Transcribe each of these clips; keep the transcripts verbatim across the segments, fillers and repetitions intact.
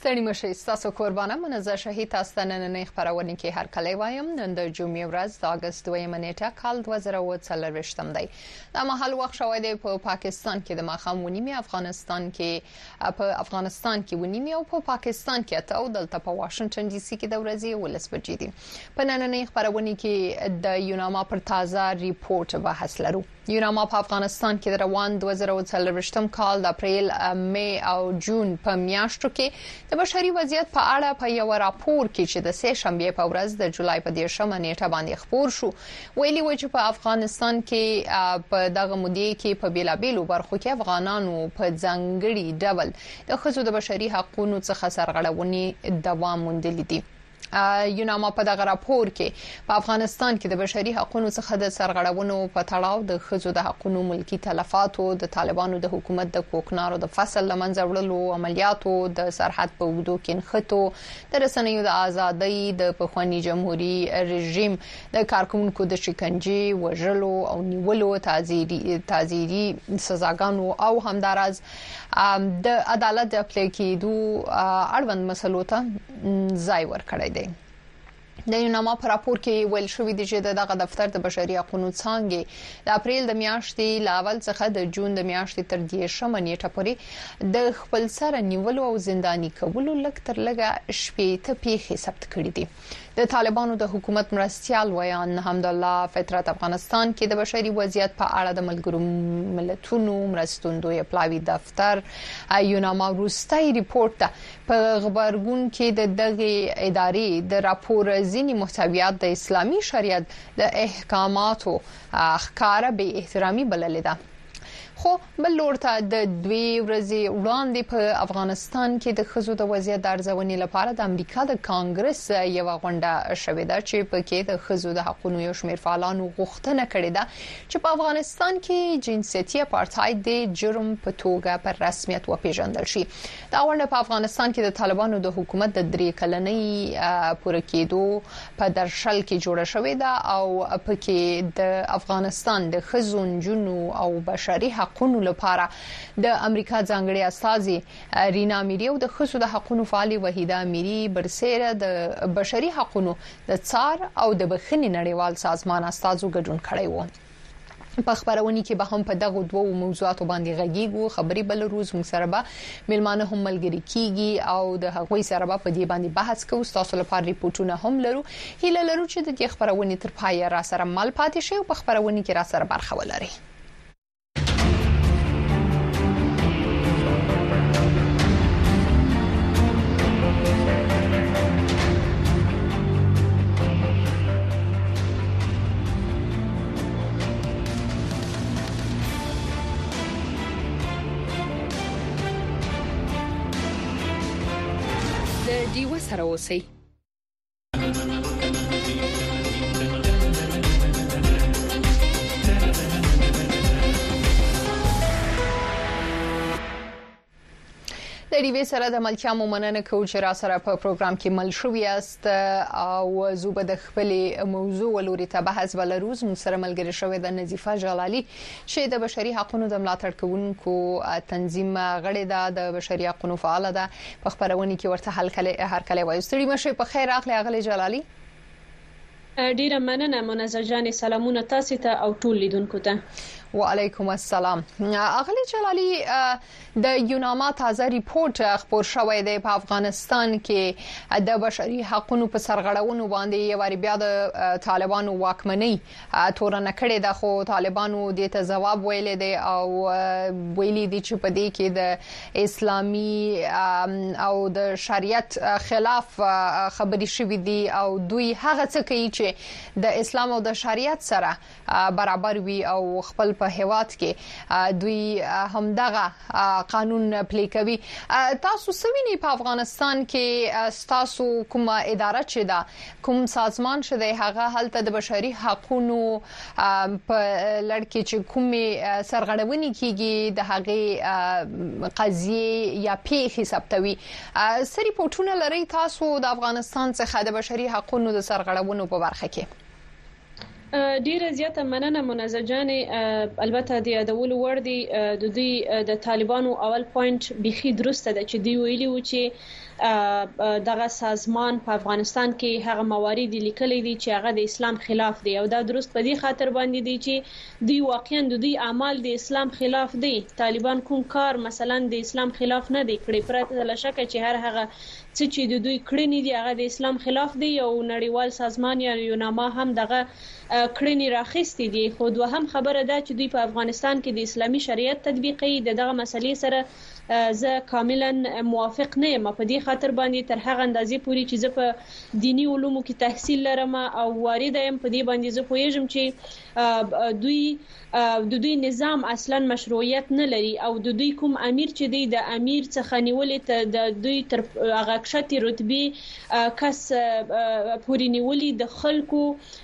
ستړي مشي تاسو قربانه منزه شهید تاسو نن خبرونه کې هر کله وایم نن د جمعې ورځ د اگست دویمه نیټه کال دوه زره او څلوېښتم دی د محل وخت شوی دی په پاکستان کې د ماخام ونیمه افغانستان کې په افغانستان کې ونیمه او په پاکستان کې ته او دلته په واشنگټن ډي سي کې د ورځې ولس بجې دي په نننۍ خبرونه کې د یوناما پر تازه ریپورت بحث لرو یوناما په افغانستان کې د روان دوه زره او څلوېښتم کال د اپریل مې او جون په میاشتو کې د بشري وضعیت په اړه په یو راپور کې چې د سه شنبه په ورځ د جولای په دیرشمه نیټه باندې خبر شو ویلي و چې په افغانستان کې په دغه مودې کې په بیلابیلو برخو کې افغانانو په ځانګړي ډول د خزو د بشري حقوقو څخه سرغړونې دوام موندلې دي یوناما په دغه راپور کې په افغانستان کې د بشري حقوقو څخه د سرغړونو په تړاو د خزو د حقوقو ملکی تلفاتو د طالبانو د حکومت د کوکنارو د فصل لمنځه وړلو عملیاتو د سرحد په وګړو کې نخټو د رسنیو د ازادۍ د پخوانی جمهوریت رژیم د کارکونکو د شکنجه وژلو او نیولو تعزیري تعزیري سزاګانو او همدارز د عدالت د پلي کېدو اړوند مسلو ته ځای ورکړی دی د یوناما په راپور کې ویل شوې دي چې دغه دفتر د بشري حقوقو څانګې د اپریل د میاشتې لاول څخه د جون د میاشتې تر دیرشمه نیټه پورې د خپل سره نیولو او زنداني کولو لږ تر لږه شپږ پیښې ثبت کړې دي د طالبانو د حکومت مرستيال ویان حمدالله فطرت افغانستان کې د بشري وضعیت په اړه د ملګرو ملتونو مرستندوی پلاوی دفتر یوناما روستای ریپورت په خبرګون کې د دغه ادارې د راپور ځینی محتویات د اسلامي شریعت د احکاماتو ښکارا به احترامي بلل ده خو بل لورته د دوی ورځې وړاندې په افغانستان کې د خزو د وضعیت د ارزونې لپاره د امریکا د کانګرس یو غونډه شوې ده چې په کې د خزو د حقوقو یو شمېر فعالانو غوښتنه کړې ده چې په افغانستان کې جنسيتي اپارټاید د جرم په توګه پر رسمیت وپیژندل شي دا غونډه په افغانستان کې د طالبانو د حکومت د درې کلنۍ پوره کېدو په درشل کې جوړه شوې ده او په کې د افغانستان د خزو جنو او بشري حقوقو لپاره د امریکا ځانګړي استاذي رینا میری او د خصوصي د حقوقو فعالي وحیده میری برسره د بشري حقوقو د څار او د بخښنې نړیوال سازمان استاذو ګډون کړی و په خبرونه کې به هم په دغه دوه موضوعاتو باندې غږیږو خبري بل روز موږ سره به ملمانه هم ملګری کیږي او د هغوی سره به په دې باندې بحث کوو تاسو لپاره ریپورتونه هم لرو هیله لرو چې د دې خبرونه تر پای را سره مل پاتې شي او په خبرونه کې را سره برخه ولري دیو سره اوسئ د ډیوی سره د ملتیا مومننه کوم چې را سره په پروګرام کې مل شوی است او زوبه د خپل موضوع ولوري ته بحث بل روز مون سره ملګری شوی د نظیفه جلالي چې د بشري حقوقو د ملاتړ کوونکو تنظیم غړي ده د بشري حقوقو فعال ده په خبرونه کې ورته حل کله هر کله وایي ستړي مشه په خیر اخلي اغلی جلالي ډیره مننه منزه جان سلامونه تاسو ته او ټول لیدونکو ته وعلیکم السلام اغلی جلالی د یوناما تازه ریپورت خبر شوی دی په افغانستان کې د بشري حقوقو په سرغړونو باندې یو ری بیا د طالبانو واکمنۍ تورنه کړې ده خو طالبانو دې ته جواب ویلې دي او ویلي دي چې په دې کې د اسلامي او د شریعت خلاف خبري شوې دي او دوی هغه څه کوي چې د اسلام او د شریعت سره برابر وي او خپل په هواد کې دوی همدغه قانون پلي کوي تاسو سویني په افغانستان کې تاسو کومه اداره چې دا کوم سازمان شته هغه هلته د بشري حقوقو په لړ کې چې کومه سرغړونې کیږي د هغه قضیه یا پیښې ثبتوي سری پورتونه لري تاسو د افغانستان څخه د بشري حقوقو د سرغړونو په برخه کې ډیره زیاته مننه منزه جانې. البته د یادولو وړ دی د دوی د طالبانو اول پوینټ بيخي درسته ده چې دوی ویلي و چې دغه سازمان په افغانستان کې هغه موارد لیکلي دي چې هغه د اسلام خلاف دي او دا درست په دې خاطر باندې دي چې دوی واقعا د دوی اعمال د اسلام خلاف دي. طالبان کوم کار مثلا د اسلام خلاف نه دی کړی، پرته له شکه چې هر هغه څه چې د دوی کړنې دي هغه د اسلام خلاف دي او نړیوال سازمان یا یوناما هم دغه کړنې راخستې دي. خو دوهم خبره ده چې دوی په افغانستان کې د اسلامي شریعت تطبیقي دغه مسلې سره زه کاملا موافق نه یم. په دې خاطر باندې تر هغه اندازې پوري چې زه په دینی علومو کې تحصیل لرم او وارد یم په دې باندې زه پوهیږم چې دوی د دوی نظام اصلا مشروعیت نه لري او د دوی کوم امیر چې دی د امیر څخه نیولې ته د دوی تر هغه کښتې رتبه کس پوري نیولې د خلکو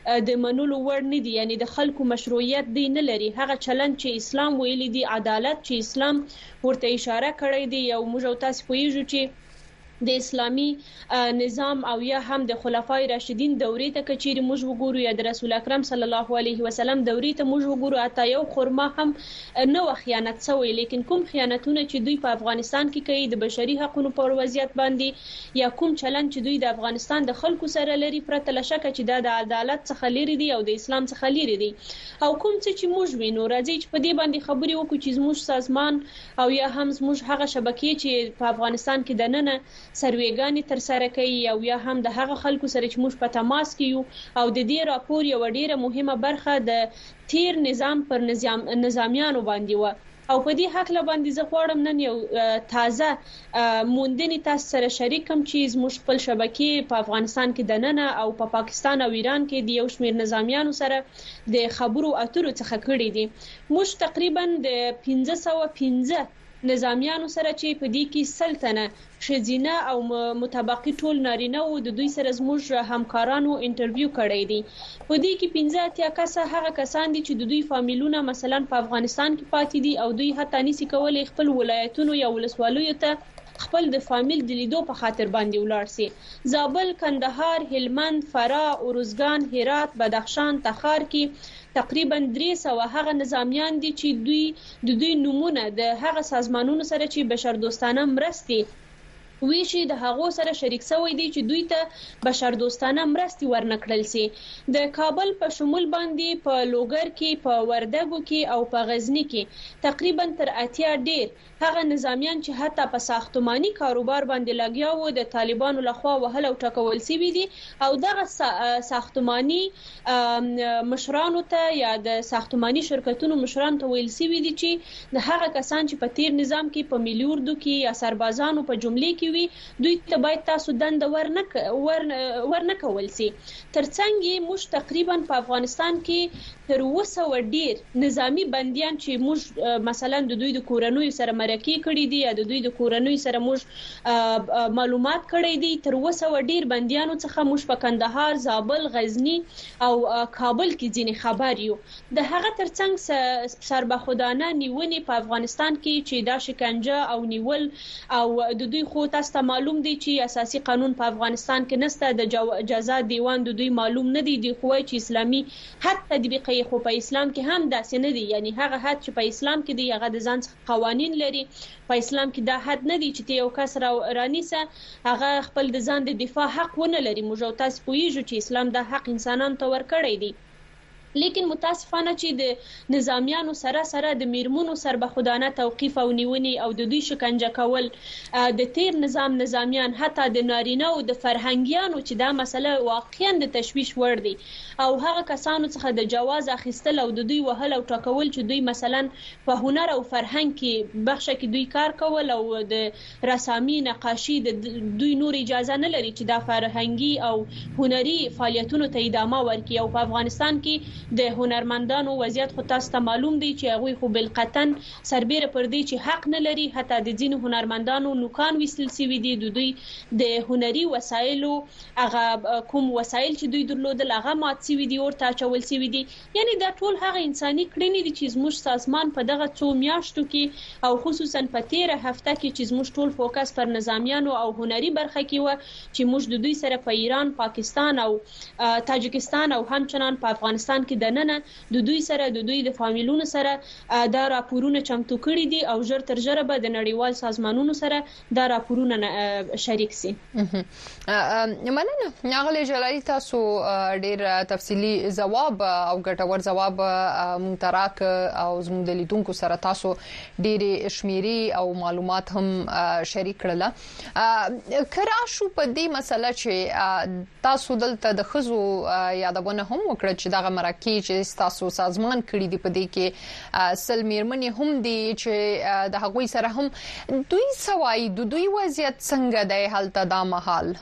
د منلو وړ نه دي، یعنی د خلکو مشروعیت دی نه لري. هغه چلند چې اسلام ویلي دی، عدالت چې اسلام ورته اشاره کړی دی او موږ او تاسو پوهیږو چې د اسلامي نظام او یا هم د خلفای راشدین دورې ته کچېری موږ وګورو یا د رسول اکرم صلی الله علیه وسلم دورې ته موږ وګورو، اته یو خرما هم نه و خیانت شوی. لیکن کوم خیانتونه چې دوی په افغانستان کې کوي د بشري حقوقو پر وضعیت باندې یا کوم چلن چې دوی د افغانستان د خلکو سره لري، پرته له شکه چې دا د عدالت څخه لري دي او د اسلام څخه لري دي. او کوم څه چې موږ وینو راځي چې په دې باندې خبرې وکړو چې زموږ سازمان او یا هم زموږ هغه شبکې چې په افغانستان کې د نن سرویګانی تر سره کوي او یا هم د هغه خلکو سره چې موږ په تماس کې یو او د دې راپور یو ډیره مهمه برخه د تیر نظام پر نظام نظامیانو باندې و او په دې حق له باندې زه غواړم نن یو تازه موندنې تاسو سره شریکم چې زموږ خپل شبکې په افغانستان کې د نن او په پا پاکستان او ایران کې د یو شمېر نظامیانو سره د خبرو اترو څخه کړي دي. موږ تقریبا د پنځه سوه پنځه نظامیانو سره چې په دې کې سلطنه شزینه او متبقي ټول نارینه او د دوی سره زموږ همکارانو انټرویو کړی دي. په دې کې پنځه اتیا کسه هغه کسان دي چې د دوی فامیلونه مثلا په افغانستان کې پاتې دي او دوی حتی نسی کولای خپل ولایتونو یا ولسوالیو ته خپل د فامیل د لیدو په خاطر باندې ولاړ سي. زابل، کندهار، هلمند، فراه، اروزګان، هرات، بدخشان، تخار کې تقریبا درې سوه هغه نظامیان دي چې دوی د دوی نمونه د هغه سازمانونو سره چې بشردوستانه مرستې ویشي د هغو سره شریک شوی دی چې دوی ته بشردوستانه مرستې ورنکړل سي. د کابل په شمول باندې په لوګر کې، په وردګو کې او په غزنی کې تقریبا تر اتیا ډیر هغه نظامیان چې حتی په ساختماني کاروبار باندې لګیا وو د طالبانو لخوا وهل او ټکول شوي دي او دغه ساختماني مشرانو ته یا د ساختماني شرکتونو مشرانو ته ویل شوي دي چې د هغه کسان چې په تیر نظام کې په ملي اردو کې یا سربازانو په جملې کې وي دوی ته باید تاسو دند ورنک ورنکول سي. ترڅنګ یې موږ تقریبا په افغانستان کې تر وسه ډیر نظامی بندیان چې موږ مثلا د دوی د کورنۍ سره مرکې کړي دي یا د دوی د کورنۍ سره موږ معلومات کړي دي، تر وسه ډیر بندیانو څخه موږ په کندهار، زابل، غزنی او کابل کې ځینې خبر یو. د هغه ترڅنګ سربخودانه نیونې په افغانستان کې چې دا شکنجه او نیول او د دوی خو تاسو ته معلوم دی چې اساسي قانون په افغانستان کې نشته، د جزا دیوان د دوی معلوم نه دی، دی خو چې اسلامي حد تطبیقي خو په اسلام کې هم داسې نه دی، یعنی هغه حد چې په اسلام کې دی هغه د ځان قوانین لري. په اسلام کې دا حد نه دی چې یو کس را رانیسه هغه خپل د ځان د دفاع حق ونه لري. موږ تاسو پوهیږو چې اسلام دا حق انسانانو ته ورکړی دی. لیکن متاسفانه چې د نظامیانو سره سره د میرمنو سربخودانه توقیف او نیونې او د دوی شکنجه کول د تیر نظام نظامیان حتی د نارینه او د فرهنګیانو چې دا مسله واقعا د تشویش وړ دی او هغه کسانو څخه د جواز اخیستل او د دوی وهل او ټاکول چې دوی مثلا په هنر او فرهنګ کې بخښه کې دوی کار کول او د رسامي نقاشي د دوی نور اجازه نه لري چې دا فرهنګي او هنري فعالیتونو ته ادامه ورکړي. او په افغانستان کې د هنرمندانو وضعیت خو تاسو ته معلوم دی چې هغوی خو بالقطن سربیره پر دی چې حق نه لري. حتی د ځینو هنرمندانو نوکان ویستل شوي دي، د دوی د هنري وسایلو هغه کوم وسایل چې دوی درلودل هغه مات شوي دي، ورته اچول شوي دي. یعنی دا ټول هغه انساني کړنې دي چې زموږ سازمان په دغه څو میاشتو کې او خصوصا په تیره هفته کې چې زموږ ټول فوکس پر نظامیانو او هنري برخه کې و چې موږ د دوی سره په ایران، پاکستان او تاجکستان او همچنان په افغانستان کې د نن د دوی سره د دوی د فامیلونو سره دا راپورونه چمتو کړي دي او ژر تر ژره به د نړیوال سازمانونو سره دا راپورونه شریک سي. مننه ناغله جلالي، تاسو ډیر تفصیلی جواب او ګټور جواب متراک او زموږ د لیدونکو سره تاسو ډېری شمیري او معلومات هم شریک کړل. کرا شو په دې مسله چې تاسو دلته د خزو یادونه هم وکړه چې دغه مرکه چې تاسو سازمان کړی دی په دې کې سل میرمنې هم دي چې د هغوی سره هم دوی سوای د دوی وضعیت څنګه دی هلته دا مهال؟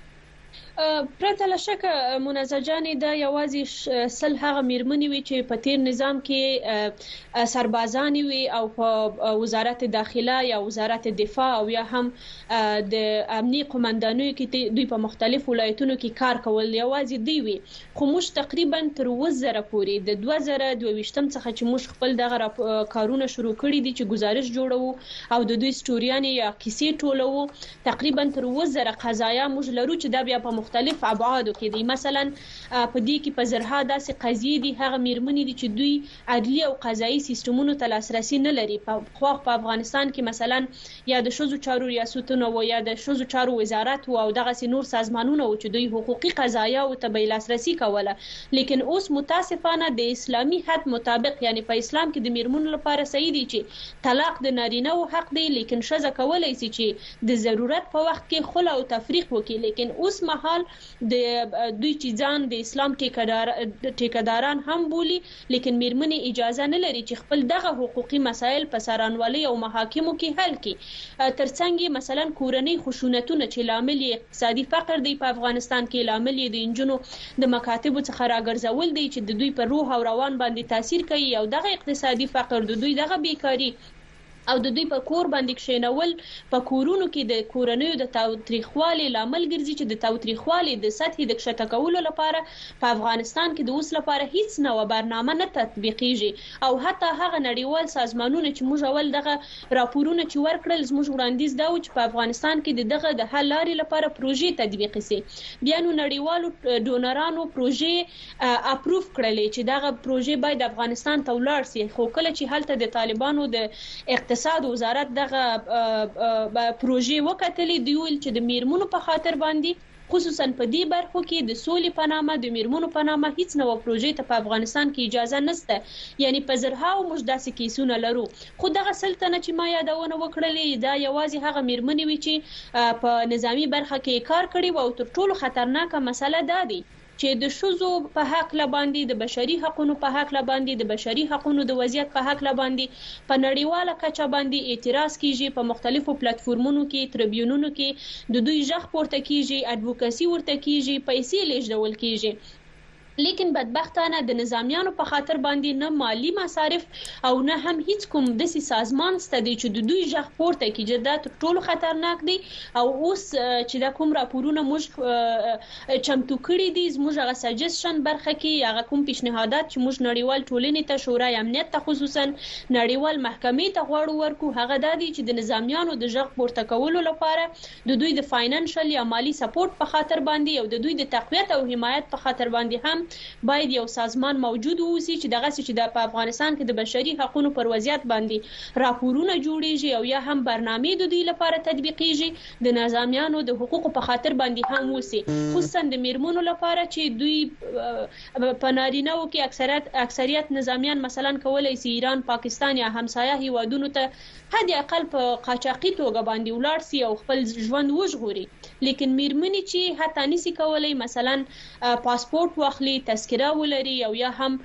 پرته له شکه منزه جانې د یوازې سل هغه میرمنې وي چې په تیر نظام کې سربازان وي او په وزارت داخله یا وزارت دفاع او یا هم د امنیي قومندانیو کې دوی په مختلف ولایتونو کې کار کول یوازې دی وي. خو موږ تقریبا تر وزره پورې د دوه زره دوه ویشتم څخه چې موږ خپل دغه کارونه شروع کړي دي چې گزارش جوړو او د دوی سټوریانې یا کیسې ټولو، تقریبا تر وزره قضایا موږ لرو چې دا بیا په مختلف ابعادو کې دي. مثلا په دې کې په زرها داسې قضیې دي هغه میرمنې دي چې دوی عدلي او قضایي سیستمونو ته لاسرسي نه لري. په خو په افغانستان کې مثلا یا د شذو چارو ریاستونه و یا د شذو چارو وزارت او دغه نور سازمانونه و چې دوی حقوقي قضایا او ته به لاسرسي کوله. لیکن اوس متاسفانه د اسلامي حد مطابق یعنی په اسلام کې د میرمنو لپاره صحیح دي چې طلاق د نارینه او حق دی، لیکن شذ کولای شي چې د ضرورت په وخت کې خلع او تفریق وکړي. لیکن اوس مهال د دوی چې ځان د اسلام ټیکدار ټیکداران هم بولی، لیکن میرمنې اجازه نه لري چې خپل دغه حقوقي مسایل په سرانوالي او محاکمو کې حل کړي. ترڅنګ مثلا کورنۍ خشونتونه چې لامل اقتصادي فقر دی په افغانستان کې، لامل د انجونو د مکاتبو څخه راګرځول دی چې د دوی په روح او روان باندې تاثیر کوي او دغه اقتصادي فقر د دوی دغه بیکاری او د دوی په کور باندې کښینول په کورونو کې د کورنیو د تاوتریخوالي لامل ګرځي چې د تاوتریخوالي د سطحې د کښته کولو لپاره په افغانستان کې د اوس لپاره هیڅ نوې برنامه نه تطبیقیږي. او حتی هغه نړیوال سازمانونه چې موږ اول دغه راپورونه چې ورکړل زموږ وړاندیز دا و چې په افغانستان کې دغه د حل لارې لپاره پروژې تطبیق شي. بیا نو نړیوالو ډونرانو پروژې اپروف کړلې چې دغه پروژې باید افغانستان ته ولاړ شي. خو کله چې هلته د طالبانو د اقتصاد وزارت دغه پروژې وکټلې دی ویل چې د میرمنو په خاطر باندې خصوصا په دې برخو کې د سولې په نامه د میرمنو په نامه هیڅ نوې پروژې ته په افغانستان کې اجازه نشته. یعنی په زرهاو موږ داسې کیسونه لرو. خو دغه سلطنه چې ما یادونه وکړلې دا یوازې هغه میرمنې وي چې په نظامی برخه کې کار کړي او تر ټولو خطرناکه مسله دا دی چې د شذو په حق لباندې د بشري حقوقو په حق لباندې د بشري حقوقو د وضعیت په حق لباندې په نړیواله کچه باندې اعتراض کیږي، په مختلفو پلیټفارمونو کې تریبیونونو کې د دوی ځخ پورته کیږي، اډوکاسي ورته کیږي، پیسې لیږدول کیږي. لیکن بدبختانه د نظامیانو په خاطر باندې نه مالی مصارف او نه هم هیڅ کوم داسې سازمان ست دی چې د دوی ځخ پورته کیږي. دا ټول خطرناک دی. او اوس چې دا کوم راپورونه موږ چمتو کړی دي زموږ هغه سجشن برخه کې هغه کوم پیشنهادات چې موږ نړیوال ټولنې ته شورای امنیت ته خصوصا نړیوال محکمې ته غواړو ورکو هغه دا دی چې د نظامیانو د ځخ پورته کولو لپاره د دوی د فاینانشل یا مالی سپورټ په خاطر باندې او د دوی د تقویت او حمایت په خاطر باندې هم باید یو سازمان موجود اوسي چې دغه چې د افغانستان کې د بشري حقوقو پر وضعیت باندې راپورونه جوړیږي او یا هم برنامې د دوی لپاره تطبیقیږي د نظامیانو د حقوقو په خاطر باندې هم اوسي. خصوصا د میرمنو لپاره چې دوی په نارینه‌و کې اکثریت اکثریت نظامیان مثلا کولای شي ایران، پاکستان یا همسایه هیوادونو ته حد اقل په قاچاقي توګه باندې ولاړ شي او خپل ژوند وژغوري. لیکن میرمنې چې حتی نسی کولای مثلا پاسپورت واخلي، تذکره ولري او یا هم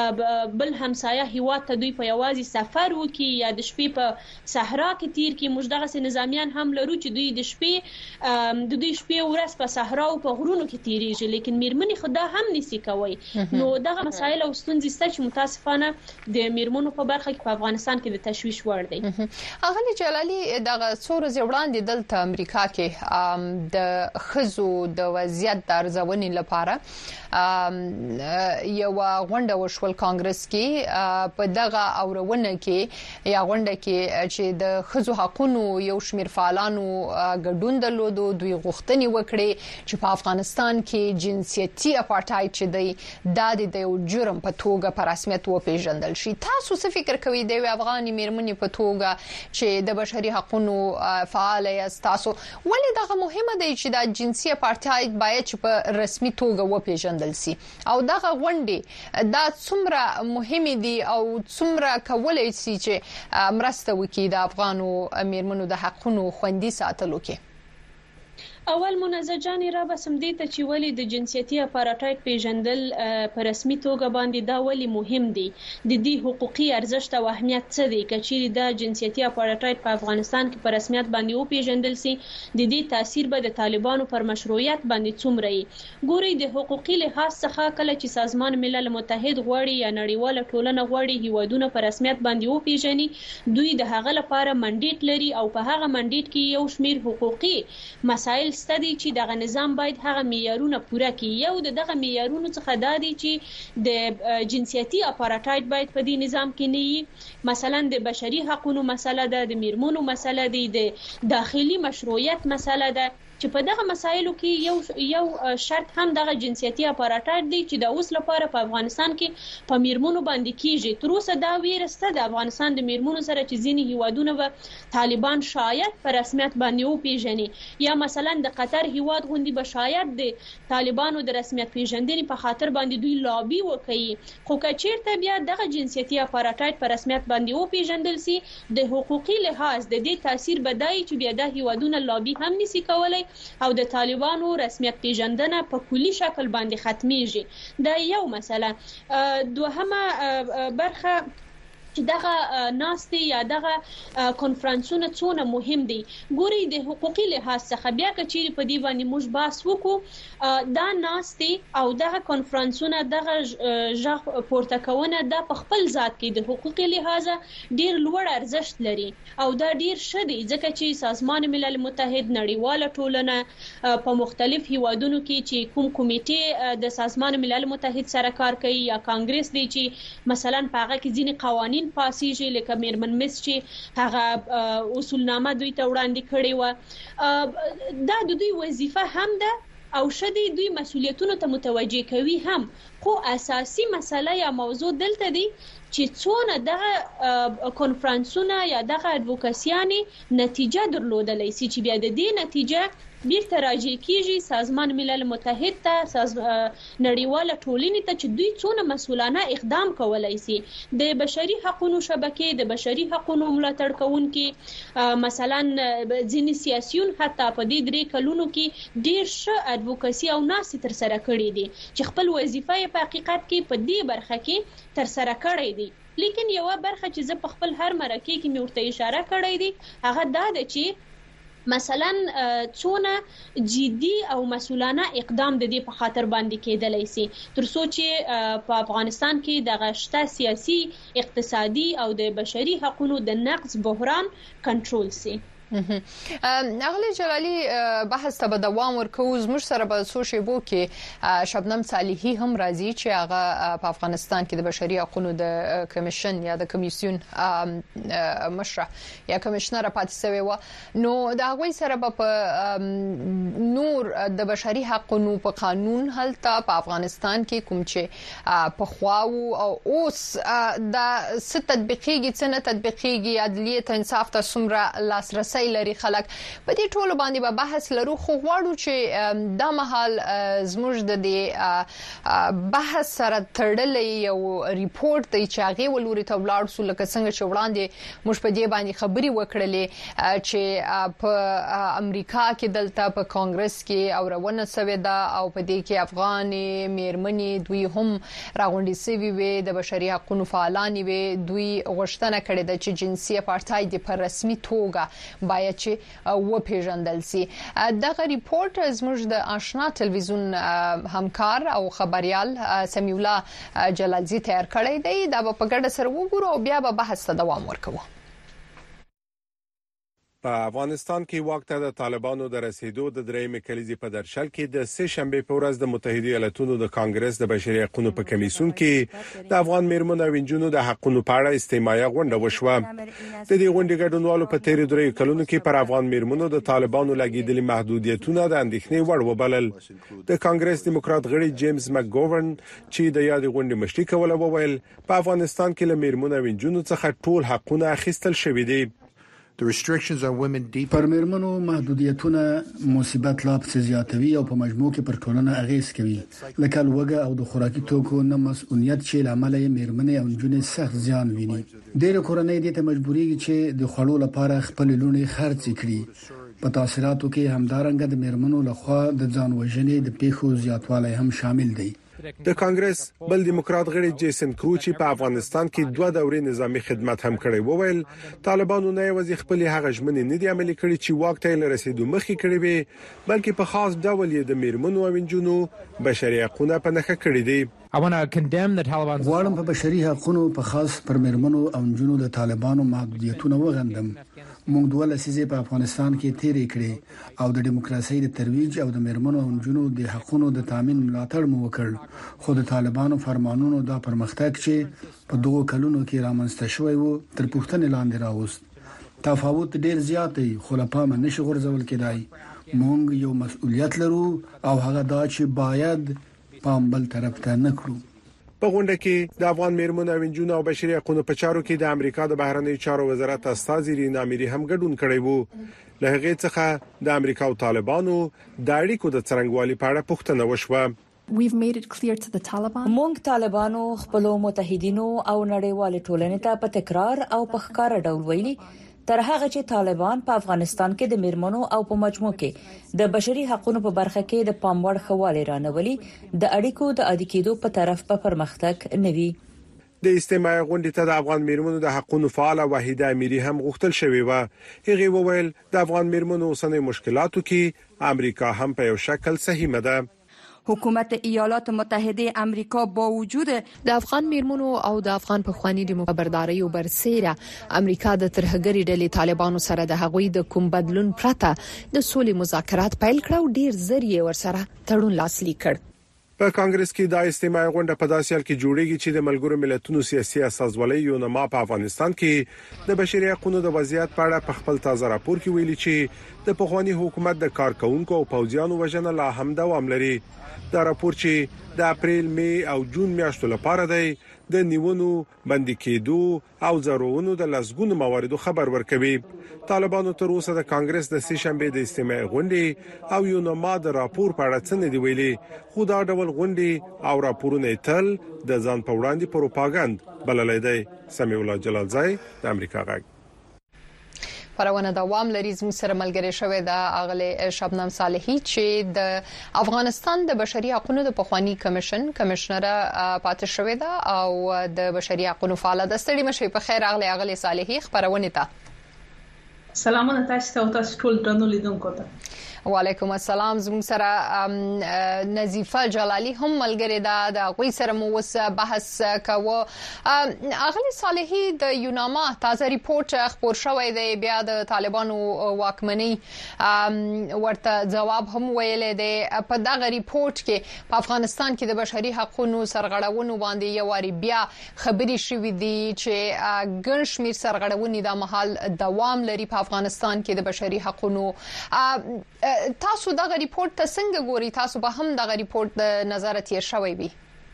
بل همسایه هیواد ته دوی په یوازې سفر وکي یا د شپې په صحرا کې تیر کې موږ دغه نظامیان هم لرو چې دوی د شپې د دوی شپې ورځ په صحرا او په غرونو کې تیریږي. لیکن میرمنې خدا هم نسی کوي. نو دغه مسایل او ستونزې ست چې متاسفانه د میرمنو په برخه کې په افغانستان کې د تشویش وړ دي. اغلی جلالي دغه څور زوړاندې دلته امریکا کې د خزو د وضعیت د ارزونې لپاره یو غونډه وشول کانګرس کې په دغه اورونه کې یا غونډه کې چې د خزو حقوقو یو شمېر فعالانو ګډون درلود دوی غوښتنې وکړي چې په افغانستان کې جنسيتي اپارټایډ چې دی د د یو جرم په توګه په رسمیت وپیژندل شي. تاسو څه فکر کوئ د افغاني میرمنې په توګه چې د بشري حقوقو فعال یاست تاسو ولې دغه مهمه دی چې د جنسي اپارټایډ باید چې په رسمي توګه وپیژندل شي او دغه غونډې دا څومره مهمه دي او څومره کولای شي چې مرسته وکړي د افغانو میرمنو د حقوقو خوندي ساتلو کې؟ اول منزجان را بسم دي ته چې ولې د جنسيتي اپارټایډ پیژندل په رسمي توګه باندې دا ولې مهم دي د دې حقوقي ارزښت او اهمیت څه دي چې د جنسيتي اپارټایډ په افغانستان کې په رسمیت باندې او پیژندل سي د دې تاثیر به د طالبانو پر مشروعیت باندې څومره وي. ګوري د حقوقي لحاظ څخه کله چې سازمان ملل متحد غواړي یا نړیواله ټولنه غواړي هیوادونه په رسمیت باندې او پیژني دوی د هغه لپاره منډیټ لري او په هغه منډیټ کې یو شمیر حقوقي مسایل ستدي چې دغه نظام باید هغه معیارونه پوره کړي. یو د دغه معیارونو څخه دا دي چې د جنسيتي اپارټایډ باید په دې نظام کې نه وي. مثلا د بشري حقوقو مسله ده د میرمنو مسله دي د داخلي مشروعیت مسله ده چې په دغه مسایلو کې یو یو شرط هم دغه جنسيتي اپارټایډ دی چې د اوس لپاره په افغانستان کې په میرمنو باندې کیږي. تر اوسه دا ویرسته د افغانستان د میرمنو سره چې ځینې هیوادونه به طالبان شاید په رسمیت باندې او پیژني یا مثلا د قطر هیواد غوندي به شاید د طالبانو د رسمیت پیژندنې په خاطر باندې دوی لابي وکړي. خو که چیرته بیا دغه جنسيتي اپارټایډ په رسمیت باندې او پیژندل سي د حقوقي لحاظ د دې تاثیر بدای چې بیا د هیوادونو لابي هم نشي کولای او د طالبانو رسمیت پیژندنه په کلی شکل باندې ختميږي. دا یو مسله. دوهمه برخه چې دغه ناستي یا دغه کنفرانسونه څونه مهم دي ګوري د حقوقي لحاظ څخه بیا کچېری په دې باندې موږ بحث وکړو دا ناستي او دغه کنفرانسونه دغه ژغ پورته کونه د خپل ذات کې د حقوقي لحاظ ډیر لوړ ارزښت لري او دا ډیر ښه دی ځکه چې سازمان ملل متحد نړیواله ټولنه په مختلف هیوادونو کې چې کوم کمیټې د سازمان ملل متحد سره کار کوي یا کانګرس دی چې مثلا په هغه کې ځینې قوانین پاسیږي لکه میرمن مس چې هغه اصولنامه دوی ته وړاندې کړې و دا د دوی وظیفه هم ده او شدي دوی مسولیتونو ته متوجه کوي هم. خو اساسي مسله یا موضوع دلته دی چې څونه دغه کنفرانسونه یا دغه ادوکاسیانې نتیجه درلودلای سي چې بیا د دې نتیجه بیرته راځي کیږي سازمان ملل متحد ته ساز... نړیواله ټولنې ته چې دوی څونه مسؤلانه اقدام کولای سي. د بشري حقوقو شبکې د بشري حقوقو ملاتړ کوونکي مثلا ځینې سیاسيون حتی په دې درې کلونو کې ډیر ښه ادوکاسي او ناسي تر سره کړې دي چې خپل وظیفه په حقیقت کې په دې برخه کې تر سره کړې دي. لیکن یو برخه چې زه په خپل هر مرکه کې مې ورته اشاره کړې دي هغه دا ده چې مثلا څونه جدي او مسؤلانه اقدام د دې په خاطر باندې کېدلای سي ترڅو چې په افغانستان کې د غشته سیاسي اقتصادي او د بشري حقوقو د نقض بحران کنټرول سي. اغلی جلالی بحث ته به دوام ورکوو. زموږ سره به څو شیبو کې شبنم صالحي هم راځي چې هغه په افغانستان کې د بشري حقوقو د کمیشن یا د کمیسیون مشره یا کمشنر پاتې شوی و نو دا غوي سره به په نور د بشري حقوقو په قانون هلته په افغانستان کې کوم چې په خواو او اوس د ست تطبیقيږي څنګه تطبیقيږي عدلیه ته انصاف ته څومره لاسرسي لري خلک په دې ټولو باندې به بحث لرو. خو غواړو چې د مهال زموږ د دې بحث سره تړلې یو ریپورت دی چې هغه ولوري ته ولاړ سو لکه څنګه چې وړاندې موږ په دې باندې خبري وکړلې چې په امریکا کې دلته په کانګرس کې او روانه سوي دا او په دې کې افغاني میرمنې دوی هم راغونډي سوي وي د بشري حقوقو فعالان وي دوی غوښتنه کړې ده چې جنسي اپارټایډ په رسمي توګه باید چې و پیژندل سي. دغه ریپورت زموږ د آشنا ټلویزیون همکار او خبريال سمیع الله جلالزی تیار کړی دی. دا په ګډه سره وګورو او بیا به بحث ته دوام ورکوو. په افغانستان کې واک ته د طالبانو د رسیدو د درېیمې کلیزې په درشل کې د سه شنبه په ورځ د متحده ایالاتونو د کانګرس د بشري حقوقو په کمیسیون کې د افغان میرمنو او نجونو د حقوقو په اړه استماعي غونډه وشوه. د دې غونډې ګډونوالو په تیر درې کلونو کې پر افغان میرمنو د طالبانو لګیدلي محدودیتونه د اندېښنې وړ وبلل. د کانګرس دیموکرات غړي جیمز مکګوورن چې د یاد غونډې مشري کوله وویل په افغانستان کې له میرمنو او نجونو څخه ټول حقونه اخیستل شوي دي. پر میرمنو محدودیتونه مصیبت لا پسې زیاتوي او په مجموع کې پر ټولنه اغیز کوي. لکه لوګه او د خوراکي توکو نه مسؤلیت چې لامل یې میرمنې او نجونې سخت زیان ویني. ډېر کورنۍ دې ته مجبورېږي چې د خوړو لپاره خپل لونې خرڅ کړي. په تاثیراتو کې همدارنګه د میرمنو لخوا د ځان وژنې د پیښو زیاتوالی هم شامل دی. د کانګرس بل دیموکرات غړي جیسن کروچي په افغانستان کې دوه دورې نظامی خدمت هم کړی وویل طالبانو نه یوازې خپل هغه ژمنې نه دي عملي کړې چې واک ته رسیدو مخې کړې وي بلکې په خاص ډول یې د میرمنو او نجونو بشري حقوقونه په نښه کړې دي. غواړم په بشري حقوقو په خاص پر میرمنو او نجونو د طالبانو محدودیتونه وغندم. موږ دوه لسیزې په افغانستان کې تیرې کړې او د دیموکراسي د ترویج او د میرمنو او نجونو د حقوقو د تامین ملاتړ مو وکړ. خو د طالبانو فرمانونو دا پرمختګ چې په دوه کلونو کې رامنځته شوی وو تر پوښتنې لاندې راوست. تفاوت ډیر زیات دی خو له پامه نشي غورځول کېدای. موږ یو مسؤلیت لرو او هغه دا چې باید پام بل طرف ته نه کړو. په غونډه کې د افغان میرمنو او نجونو او بشري حقوقو په چارو کې د امریکا د بهرنی چارو وزارت استاذ رینا میری هم ګډون کړی وو. له هغه څخه د امریکا او طالبانو د اړیکو د څرنګوالي په اړه پوښتنه وشوه. مونږ طالبانو خپل متحدینو او نړیوال ټولنې ته په تکرار او په ښکار ډول ویلي تر هغه چې طالبان په افغانستان کې د میرمنو او په مجموع کې د بشري حقوقو په برخه کې د پاموړ خواله رانولي د اړیکو د عادي کېدو په طرف په پرمختګ نوي. د استماعي غونډې ته د افغان میرمنو د حقوقو فعال وحیده امیری هم غوښتل شوی و. هغه وویل د افغان میرمنو اوسنۍ مشکلاتو کې امریکا هم په یو شکل سهمه ده. حکومت ایالات متحده امریکا با وجود د افغان میرمنو او د افغان پخوانی دیموکراسي خبرداري او برسېره امریکا د ترهګری ډلې طالبانو سره د هغوی د کوم بدلون پرته د سولې مذاکرات پیل کړ او ډیر ذریعہ ورسره تړون لاسلیک کړ. په کانګرس کې د استماعي غونډه په داسې حال کې جوړیږي چې د ملګرو ملتونو سیاسي اساسولۍ یونما په افغانستان کې د بشري حقوقو د وضعیت په اړه په خپل تازه راپور کې ویلي چې د پخوانی حکومت د کارکونکو او پوځیانو وژنه لا هم دوام لري. دا راپور چې د اپریل، می او جون میاشتو لپاره دی د نیونو، بندي کېدو او زرونو د لسګونو مواردو خبر ورکوي. طالبانو تر اوسه د کانګرس د سه شنبه د استماعي غونډې او یونما د راپور په اړه څه نه دی ویلي. خو دا ډول غونډې او راپورونه تل د ځان په وړاندې پروپاګاند بللای دی. سمیع الله جلالزای د امریکا غږ. پرونه دوام لري. زموږ سره ملګری شوی د اغله شبنم صالحی چې د افغانستان د بشري حقوقو د پخوانی کمیشن کمشنر پاتې شوی دا او د بشري حقوقو فعال د ستړي مشي په خیر اغله اغله صالحی خبرونه ته سلامونه تاسو ته او تاسو ټول درنو لیدونکو ته. وعلیکم السلام. زموږ سره نظیفه جلالی هم ملګری ده د غوي سره مو وس بحث کوو. اغلی صالحی د یوناما تازه ریپورت خبر شوی دی بیا د طالبانو واکمنۍ ورته جواب هم ویل دی. په دغه ریپورت کې په افغانستان کې د بشري حقوقو سرغړونو باندې یو واری بیا خبري شوې دي چې ګڼ شمیر سرغړونې د محل دوام لري په افغانستان کې د بشري حقوقو. تاسو دغه ریپورت ته څنګه ګوري؟ تاسو به هم دغه ریپورت د نظر تیر شوی وي؟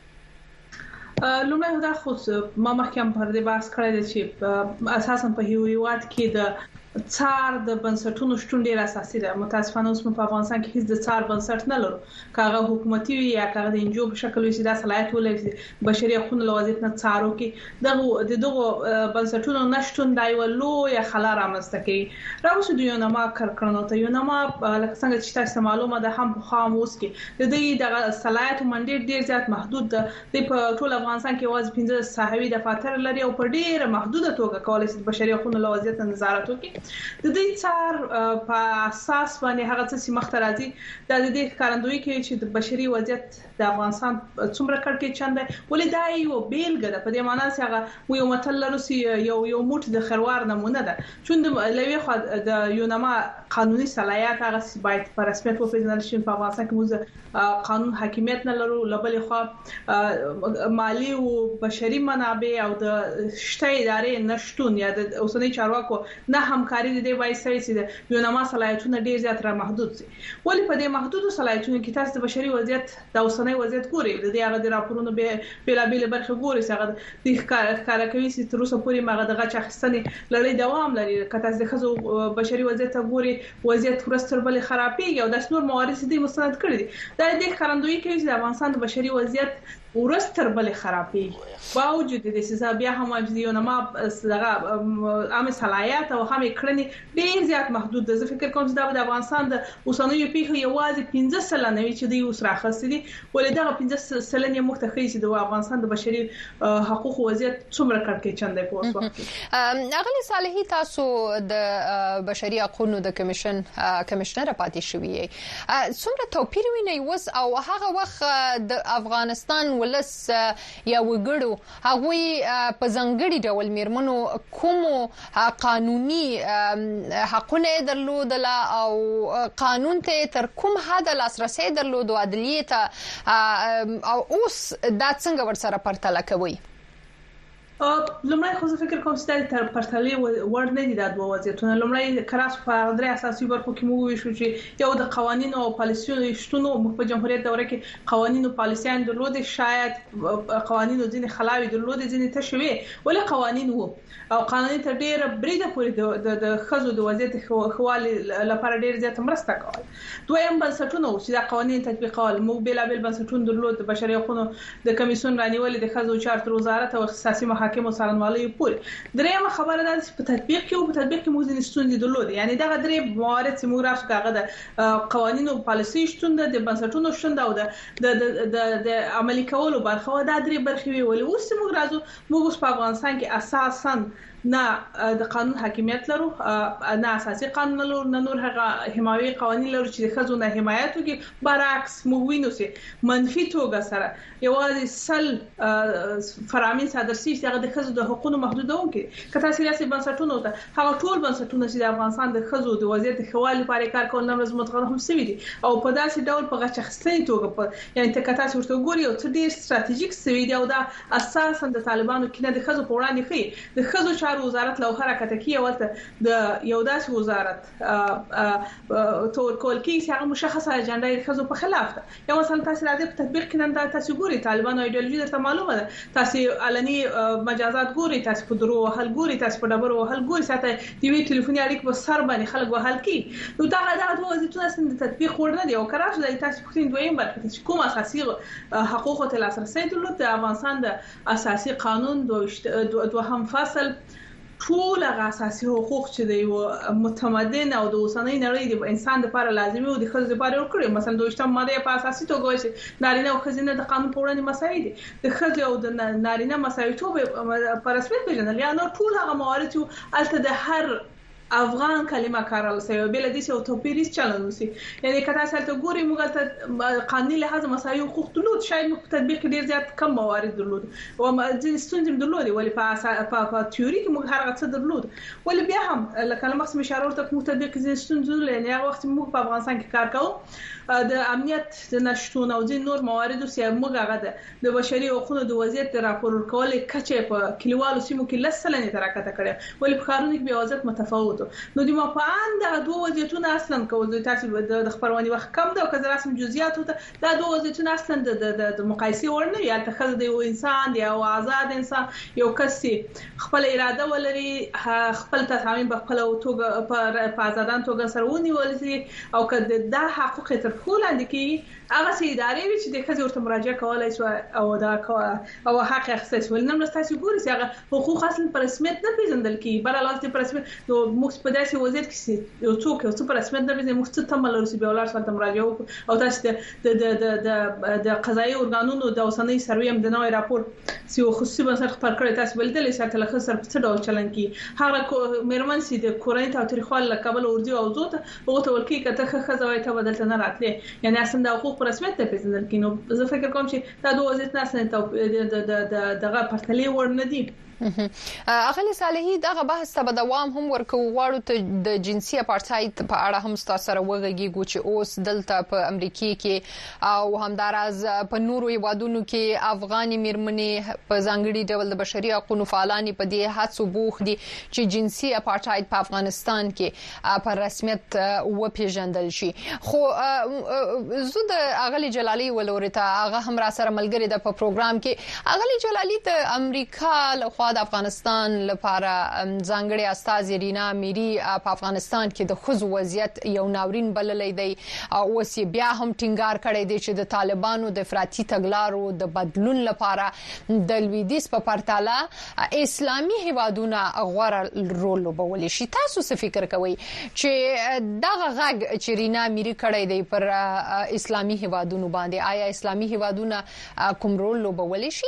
لومړی دا خو ما مخکې پر دې بحث کړی دی چې اساسا په هیواد کې د څار د بنسټونو شتون ډیر اساسي دی. متاسفانه اوس په افغانستان کې هیڅ د څار بنسټ نه لرو. کاغه حکومتي یا کاغه د انجو په شکل وي دا صلاحیت ولري بشري حقوقو لوازم نه څارو کې دغه د دغه بنسټونو نشټون دی ولو یا خلا رامسته کوي. راوښه د یونما کارکړنو ته یونما لکه څنګه چې تاسو معلومه ده هم په خام اوس کې د دې د صلاحیت منډیر ډیر زیات محدود ده. د ټول افغانستان کې واز پنځه صحوی دفاتر لري او په ډیر محدوده توګه کولای شي بشري حقوقو لوازم نظارت وکړي. د دې څار په اساس باندې هغه څه مخ ته راځي د دې ښکارندوی کوي چې د بشري وضعیت د افغانستان څومره کړکېچن چنده ولې دا یو بیلګه ده په دې معنی چې هغه یو متل لرو چې یو یو موټ د خروار نمونه ده چون د لوي خو د یونما قانوني صلاحیت هغه باید په رسمیت وپیژندل شي په افغانستان کې موږ قانون حاکمیت نه لرو لبل خو مالی او بشري منابع او د شته ادارې نشټون یا د اوسنۍ چارواکو نه همکاري د دې وایي چې د یونما صلاحیتونه ډیر زیات را محدود دي ولې په دې محدود صلاحیتونو کې تاسو د بشري وضعیت د اوسنۍ وضعیت ګوري د دې هغه د راپورونو به بلا بلا برخه ګوري چې هغه د ښکارا کوي چې تر اوسه پورې ماغه دغه چاخستنې لړۍ دوام لري کته د خزو بشري وضعیت ګوري وضعیت ورستر بل خرابېږي او د نور موارد دي مستند کړی دي دا د ښکارندوی کوي چې د افغانستان د بشري وضعیت ورستر بل خرابېږي باوجود د سیسا بیا هم د یونما دغه عام صلاحیت او هم کړنې ډیر زیات محدود ده زه فکر کوم چې د افغانستان د اوسنوي پیښو یوازې پنځه سلنه وی چې د اوس راخستې دي ولې دغه پنځه سلنه مختخي چې د افغانستان د بشري حقوق وضعیت څومره کړکېچن دی په اوس وخت کې اغلی صالحي تاسو د بشري حقوقو د کمیشن کمشنر پاتې شوی څومره توپیر ویني وس او هغه وخت د افغانستان ولس یا وګړو هغه په ځنګړي ډول میرمنو کوم قانوني حقونه درلودل او قانون ته تر کوم حد لاسرسي درلود او عدلیت او اوس دا څنګه ورسره پرتله کوي لمړی خو فکر کوم چې تر پرتلې ور نه دي د دوه وضعیتونو لمړی کراس په درې اساسي برخو کې موږ ویشو چې یو د قوانینو او پالیسیونو شتونو په جمهوریت دوره کې قوانینو پالیسیان درلود شاید قوانینو ځینې خلاوي درلود ځینې تشوي ولې قوانین وو او قانوني تر ډیره بریده پورې د خزو د وضعیت خوالي لپاره ډیر زیات مرسته کوله دویم بنسټونه چې د قوانین تطبیقول موږ بلا بل بنسټونه درلود د بشري حقوقو د کمیسیون رانیول د خزو چارټر وزارت او اختصاصي محاکم څارنوالۍ پورې درېمه خبره ده چې په تطبیق کې او په تطبیق کې موږ د ستونزې درلود یعنی دغه درې موارد چې موږ راځو کاغه د قوانینو پالیسي شتون د بنسټونو شتون او د د د عملي کولو برخه دا درې برخې ویل اوس موږ راځو موږ په افغانستان کې اساساً نه د قانون حاکمیت لرو نه اساسي قانون لرو نه نور هغه حمایي قوانين لرو چې د خزو نه حمایت وکړي برعکس موږ وینو چې منفي توګه سره یوازې سل فرامین صادر شي چې هغه د خزو د حقوقو محدودون کې کته سیاسي بنسټونو ته هغه ټول بنسټونه چې د افغانستان د خزو د وضعیت خوالي لپاره کار کول نه مزمت غره هم سوي دي او په داسې ډول په غچخستۍ توګه په یعنی ته کته ورته ګوري او څه ډیر ستراتیژیک سوي دي او دا اساسا د طالبانو کې نه د خزو په وړاندې خي د خزو وزارت لو حرکت کی ورته د یو داس وزارت تور کول کی هغه مشخصه اجنډا د خزو په خلاف ده یا مثلا تاسو راځي په تطبیق کې نن تاسو ګوري طالبان ایدئولوژي درته معلومه ده تاسو علني مجازات ګوري تاسو په درو حل ګوري تاسو په ډبرو حل ګوري ساته دی وی ټلیفوني اړیک په سر باندې خلک وهل کی نو دا دا د وظیفه سند تطبیق ورنه دی او کراش د تاسو په دویم بل کوم اساسي حقوق ته لاسرسي درلود د افغانستان د اساسي قانون دوهم فصل ټول هغه اساسي حقوق چې دی متمدن او د اوسنۍ نړۍ د انسان لپاره لازمي او د خزو لپاره ورکړي مثلا دویشتم ماده په اساسي توګه چې نارینه او ښځینه د قانون په وړاندې مساوي دي د خزو او د نارینه مساویتوب په رسمیت پیژندل یا نو ټول هغه موارد چې الته د هر افغان کلمه کارول سوی بل دي چې توپیریس چلن وسی یعنی کته اصل ته ګوري موږ ته قانوني لحاظ مساوي حقوق درلود شاید په تطبیق ډیر زیات کم موارد درلود او ځین ستونزې درلود ولې په په تیوري کې موږ هر څه درلود ولې بیا هم لکه لمخ اشاره ورته کوم تطبیق ځین ستونزې لري هغه وخت موږ په افغانستان کې کار کوو د امنیت د نشټون او ځین نور موارد چې موږ هغه د بشري حقوقو د وضعیت راپور ورکول کچې په کلیوالو سیمو کې لسلنې تراکته کړي ولې په خارونو کې بیا وضعیت متفاوت نو د ما په اند د دوه وضعیتونو اصلا کوي تاسو د خبرونې وخت کم ده او که رسم جزئیات ته دا دوه وضعیتونه اصلا د مقایسه ورنه یا تخذ د یو انسان یا آزاد انسان یو کسي خپل اراده ولري خپل تصامیم په خپل توګه په آزادان توګه سرونی ولري او که د حقوق تر خپل اندکی هغه سي ادارې وي چې د خځې ورته مراجعه کولای شي او دا او حق اخیستل ولنم تاسو ګورئ چې هغه حقوق اصلا په رسمیت نه پیژندل کی بل لاسته په رسمیت نو موږ په داسې وضعیت کې یو څوک یو څه په رسمیت نه ویني، موږ څه تمل لرو چې به ولر سره مراجعه وکړو او تاسو د د د د قضایي ارګانونو د اوسنۍ سروي هم د نوې راپور سی خصوصي بنسټ خبر کړی تاسو بل دلې سره تلخص سره په څه ډول چلن کی هغه مېرمن سي د کورنۍ تاریخوال لکبل اردو او زوت او ته ولکې کته خزوي ته بدلته نه راتلې، یعنی اصلا د حقوق رسمیت ته پیژندل کینو. زه فکر کوم چې دا دوه وضعیت نه سنت د د دغه پرتلې ور نه دي. اغلی صالحی دغه بحث ته دوام هم ورکو غواړو ته د جنسي اپارټاید په اړه هم تاسو سره وغږیږو چې اوس دلته په امریکا کې او همداراز په نورو هیوادونو کې افغاني میرمنې په ځانګړي ډول د بشري حقوقو فعالان په دې هڅو بوخ دي چې جنسي اپارټاید په افغانستان کې په رسمیت وپیژندل شي. خو زه د اغلی جلالی ولورته هغه هم را سره ملګری د په پروګرام کې اغلی جلالی د امریکا له د افغانستان لپاره ځانګړي استاذ رینا میری په افغانستان کې د خزو وضعیت یو ناورین بللې دی او اوس بیا هم ټینګار کړی دی چې د طالبانو د افراطي تګلارو د بدلون لپاره د لویدیس په پرتله اسلامي هیوادونه غوړه رول لوبولی شي. تاسو څه فکر کوئ چې دغه غږ چې رینا میری کړی دی پر اسلامي هیوادونو باندې آیا اسلامي هیوادونه کوم رول لوبولی شي؟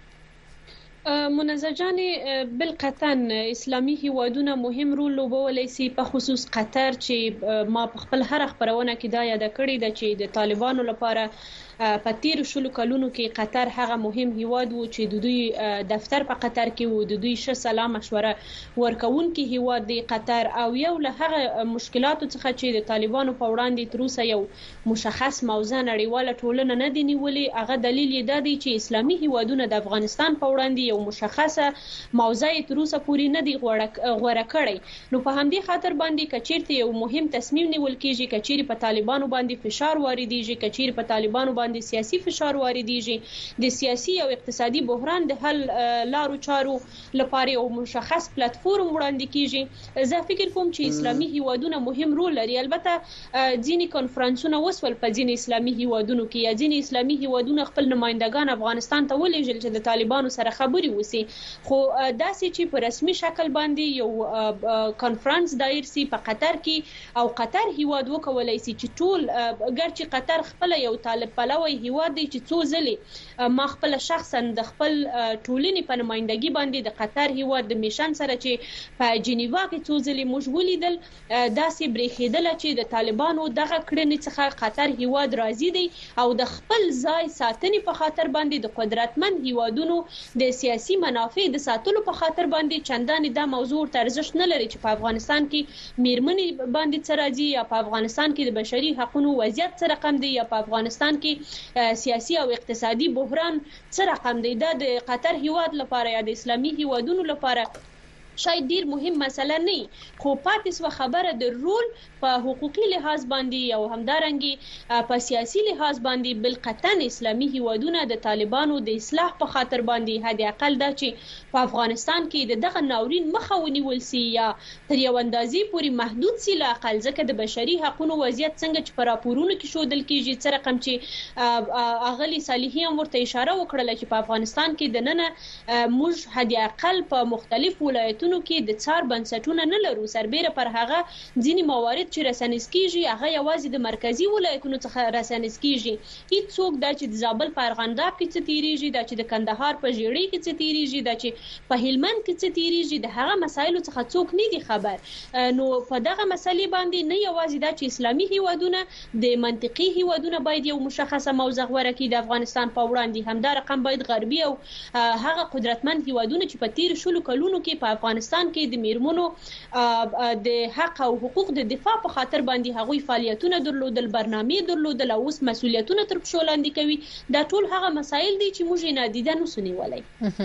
منزه جان بالقطعا اسلامي هیوادونه مهم رول لوبولی شي، په خصوص قطر چې ما په خپل هر خبرونه کې دا یاد کړی د چې د طالبانو لپاره په تیر شلو کلونو کې قطر هغه مهم هیواد وو چې د دوی دفتر په قطر کې وو، د دوی ش سلام مشوره ورکوونکي هیواد دی قطر، او یو له هغه مشکلاتو څخه چې د طالبانو په وړاندې تر اوسه یو مشخص موضوع نړیواله ټولنه نه دی نیولې، هغه دلیل یې دا دی چې اسلامي هیوادونه د افغانستان په وړاندې یو مشخصه موضوع تر اوسه پورې نه دی غوړه کړی. نو په همدې خاطر باندې کچیرته یو مهم تصمیم نیول کیږي، کچیرې په طالبانو باندې فشار واردېږي، کچیرې په طالبانو باندې د سیاسي فشار واردېږي، د سیاسي او اقتصادي بحران د حل لارو چارو لپاره یو مشخص پلیټفورم وړاندې کیږي. زه فکر کوم چې اسلامي هیوادونه مهم رول لري. البته ځینې کانفرنسونه وسول په ځینې اسلامي هیوادونو کې، یا ځینې اسلامي هیوادونه خپل نمائندگان افغانستان ته ولېږل چې د طالبانو سره خبرې وسی، خو داسې چې په رسمي شکل باندې یو کانفرنس دایر سي په قطر کې او قطر هیواد وکولای سي چې ټول ګرچې قطر خپل یو طالب پلوی هیواد دی چې څو ځلې ما خپل شخصا د خپل ټولنې په نمائندګي باندې د قطر هیواد د میشن سره چې په جنیوا کې څو ځلې موږ ولیدل، داسې بریښېدل چې د طالبانو دغه کړنې څخه قطر هیواد راضي دی او د خپل ځای ساتنې په خاطر باندې د قدرتمن هیوادونو د سیاسي منافع د ساتلو په خاطر باندې چندانې دا موضوع ته ارزښت نه لري چې په افغانستان کې میرمنې باندې څه راځي، یا په افغانستان کې د بشري حقوقو وضعیت څه رقم دی، یا په افغانستان کې سیاسي او اقتصادي بحران څه رقم دی. دا د قطر هیواد لپاره یا د اسلامي هیوادونو لپاره شاید ډیر مهم مسله نه، خو پاتې سو خبره د رول په حقوقي لحاظ باندې او همدارنګي په سیاسي لحاظ باندې بالقطع اسلامي هیوادونه د طالبانو د اصلاح په خاطر باندې هدي اقل دا چې په افغانستان کې د دغه ناورین مخه ونیول سي یا تر یو اندازې پوري محدود سي، لا اقل ځکه د بشري حقوقو وضعیت څنګه چې په راپورونو کې شودل کیږي څه رقم چې اغلی صالحی هم ورته اشاره وکړه چې په افغانستان کې د نن موږ هدي اقل په مختلف ولایتونو کې د څار بنسټونه نه لرو، سربېره پر هغه ځینی موارد چې رسنیز کیږي هغه یوازې د مرکزی ولایتونو څخه رسنیز کیږي. هیڅ څوک دا چې د زابل په ارغنداب کې څه تیریږي، دا چې د کندهار په ژیړی کې څه تیریږي، دا چې په هلمند کې څه تیریږي، د هغه مسایلو څخه څوک نه دی خبر. نو په دغه مسلې باندې نه یوازې دا چې اسلامي هیوادونه د منطقي هیوادونه باید یو مشخصه موضوع غوړه کړي د افغانستان په وړاندې، همدا رقم باید غربي او هغه قدرتمن هیوادونه چې په تیر شلو کلونو کې په افغانستان کې د میرمنو د حق او حقوق د دفاع په خاطر باندې هغوی فعالیتونه درلودل، برنامې درلودل، اوس مسولیتونه تر پښو لاندې کوي. دا ټول هغه مسایل دي چې موږ نه دي د نسونی ولای.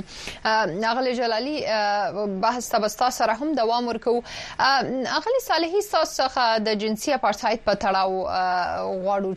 اغلی جلالی بحث تبستا سره هم دوام ورکو. اغلی صالحی څخه د جنسي اپارټاید په تړاو غواړو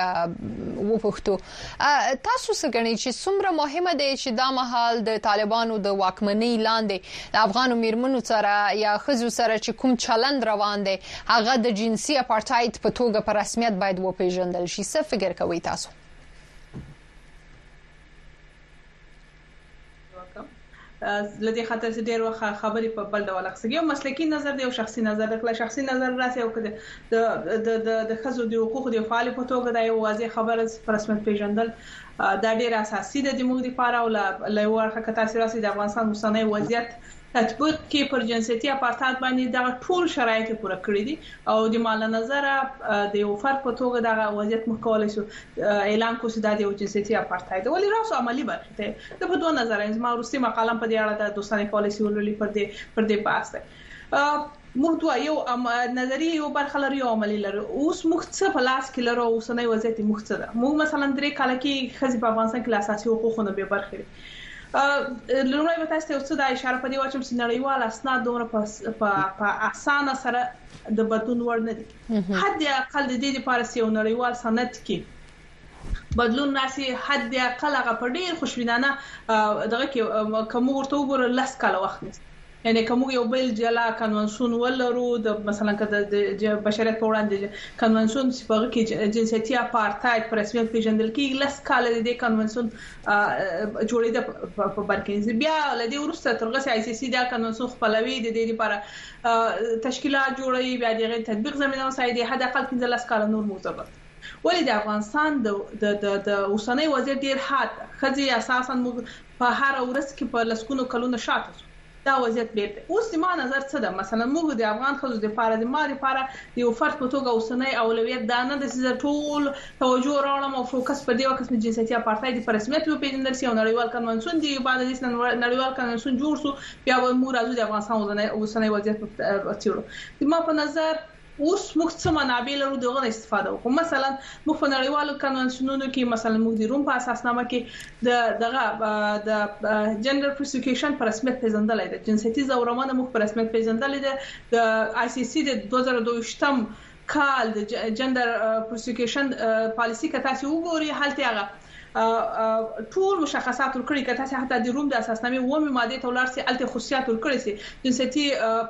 چې و پښتو تاسو څنګه غنئ چې څومره مهمه ده چې دا مهال د طالبانو د واکمنۍ لاندې د افغانو میرمنو سره یا خزو سره چې کوم چلند روان دی هغه د جنسي اپارټاید په توګه په رسمیت باید وپیژندل شي. څه فکر کوئ تاسو؟ لدې خاطر چې ډېر وخت خبرې په بل ډول اخسږي او مسلکی نظر دی او شخصي نظر دی شخصي نظر راسي او د د د خزو د حقوقو د فعال په توګه دا یو واضح خبره پر رسمیت پیژندل دا ډېر اساسي د موږ لپاره او له ورخه کته سیاسي د افغانستان اوسنۍ وضعیت تطبیق کې پر جنسيتي اپارټایډ باندې دا ټول شرایط پوره کړی دي او د مال نظر د یو فرق په توګه دا وضعیت مخکول شو اعلان کوي چې دا د جنسيتي اپارټایډ ولې راوسو عملی برخه ده د په دوه نظر ما روسي مقاله په دې اړه د دوستانه پالیسي ولولي پر دې پر دې بحث ده موږ دوه یو نظری یو برخه لري او عملی لري اوس موږ څه په لاس کې لرو اوسنۍ وضعیت موږ څه ده موږ مثلا درې کال کې خزي په افغانستان کې اساسي حقوقونه به برخه لومړی به تاسو ته څه د اشاره په دی واچم چې نړیوال اسناد دومره په په اسانه سره د بدلون وړ نه دي حد اقل د دې لپاره چې یو نړیوال سند کې بدلون راسي حد اقل هغه په ډیر خوشبینانه دغه کې کوم ورته وګورل لاس کاله وخت نشي یعنی کوم یو بل جلا کنونسیون ولرو د مثلا کده د بشریت په وړاندې کنونسیون چې په کې جنسيتي اپارټایډ پر رسمیت پیژندل کېږي لاس کاله د کنونسیون جوړېده په برکې بیا لدی ورسته ترغه آی سی سی دا کنونسیون خپلوي د دې لپاره تشکیلات جوړوي بیا دغه تطبیق زمينه وسایدي حد اقل پنځه لاس کاله نور موثبت ولې د افغانستان د د د اوسنۍ وضعیت ډیر حاد خځې اساسا په هر ورځ کې په لسکونو کلونو شاته دا وضعیت بیرته اوس د ما نظر څه ده مثلا موږ د افغان خلکو د لپاره د ما لپاره یو فرد په توګه اوسنۍ اولویت دا نه د سیزه ټول توجه راوړم او فوکس په دې وخت کې جنسيتي اپارټایډ په رسمیت په پیژندل شي او نړیوال کنونسیون دی بعد د نړیوال کنونسیون جوړ شو بیا موږ راځو د افغانستان اوسنۍ وضعیت په تیرو د ما په نظر اوس موږ څه منابع لرو دغه استفاده وکړو مثلا موږ په نړیوالو کنونسیونونو کې مثلا موږ د روم په اساسنامه کې د دغه د جندر پرسیکیوشن پر رسمیت پیژندل دي جنسيتي زورمانه موږ پر رسمیت پیژندل دي د آی سی سی د دوه زره دوه کال د جندر پرسیکیوشن پالیسی کې تاسو وګورئ حالت هغه ټول مشخصات ورکړي کته چې حتی د روم د اساسنامه ومه ماده تولار سي الته خصوصیات ورکړي سي جنسيتي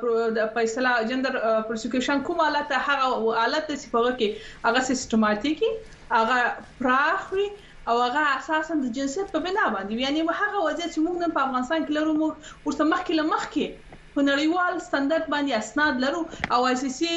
په اصطلاح جندر پرسیکیوشن کوم حالت هغه حالت چې په کې هغه سیستماتیکي هغه پراخوي او هغه اساسا د جنسیت په بنا باندې یعنی هغه وضعیت چې موږ په افغانستان کې لرو موږ ورته مخکې لمخکې په نړیوال ستاندرد باندې اسناد لرو او آی سی سی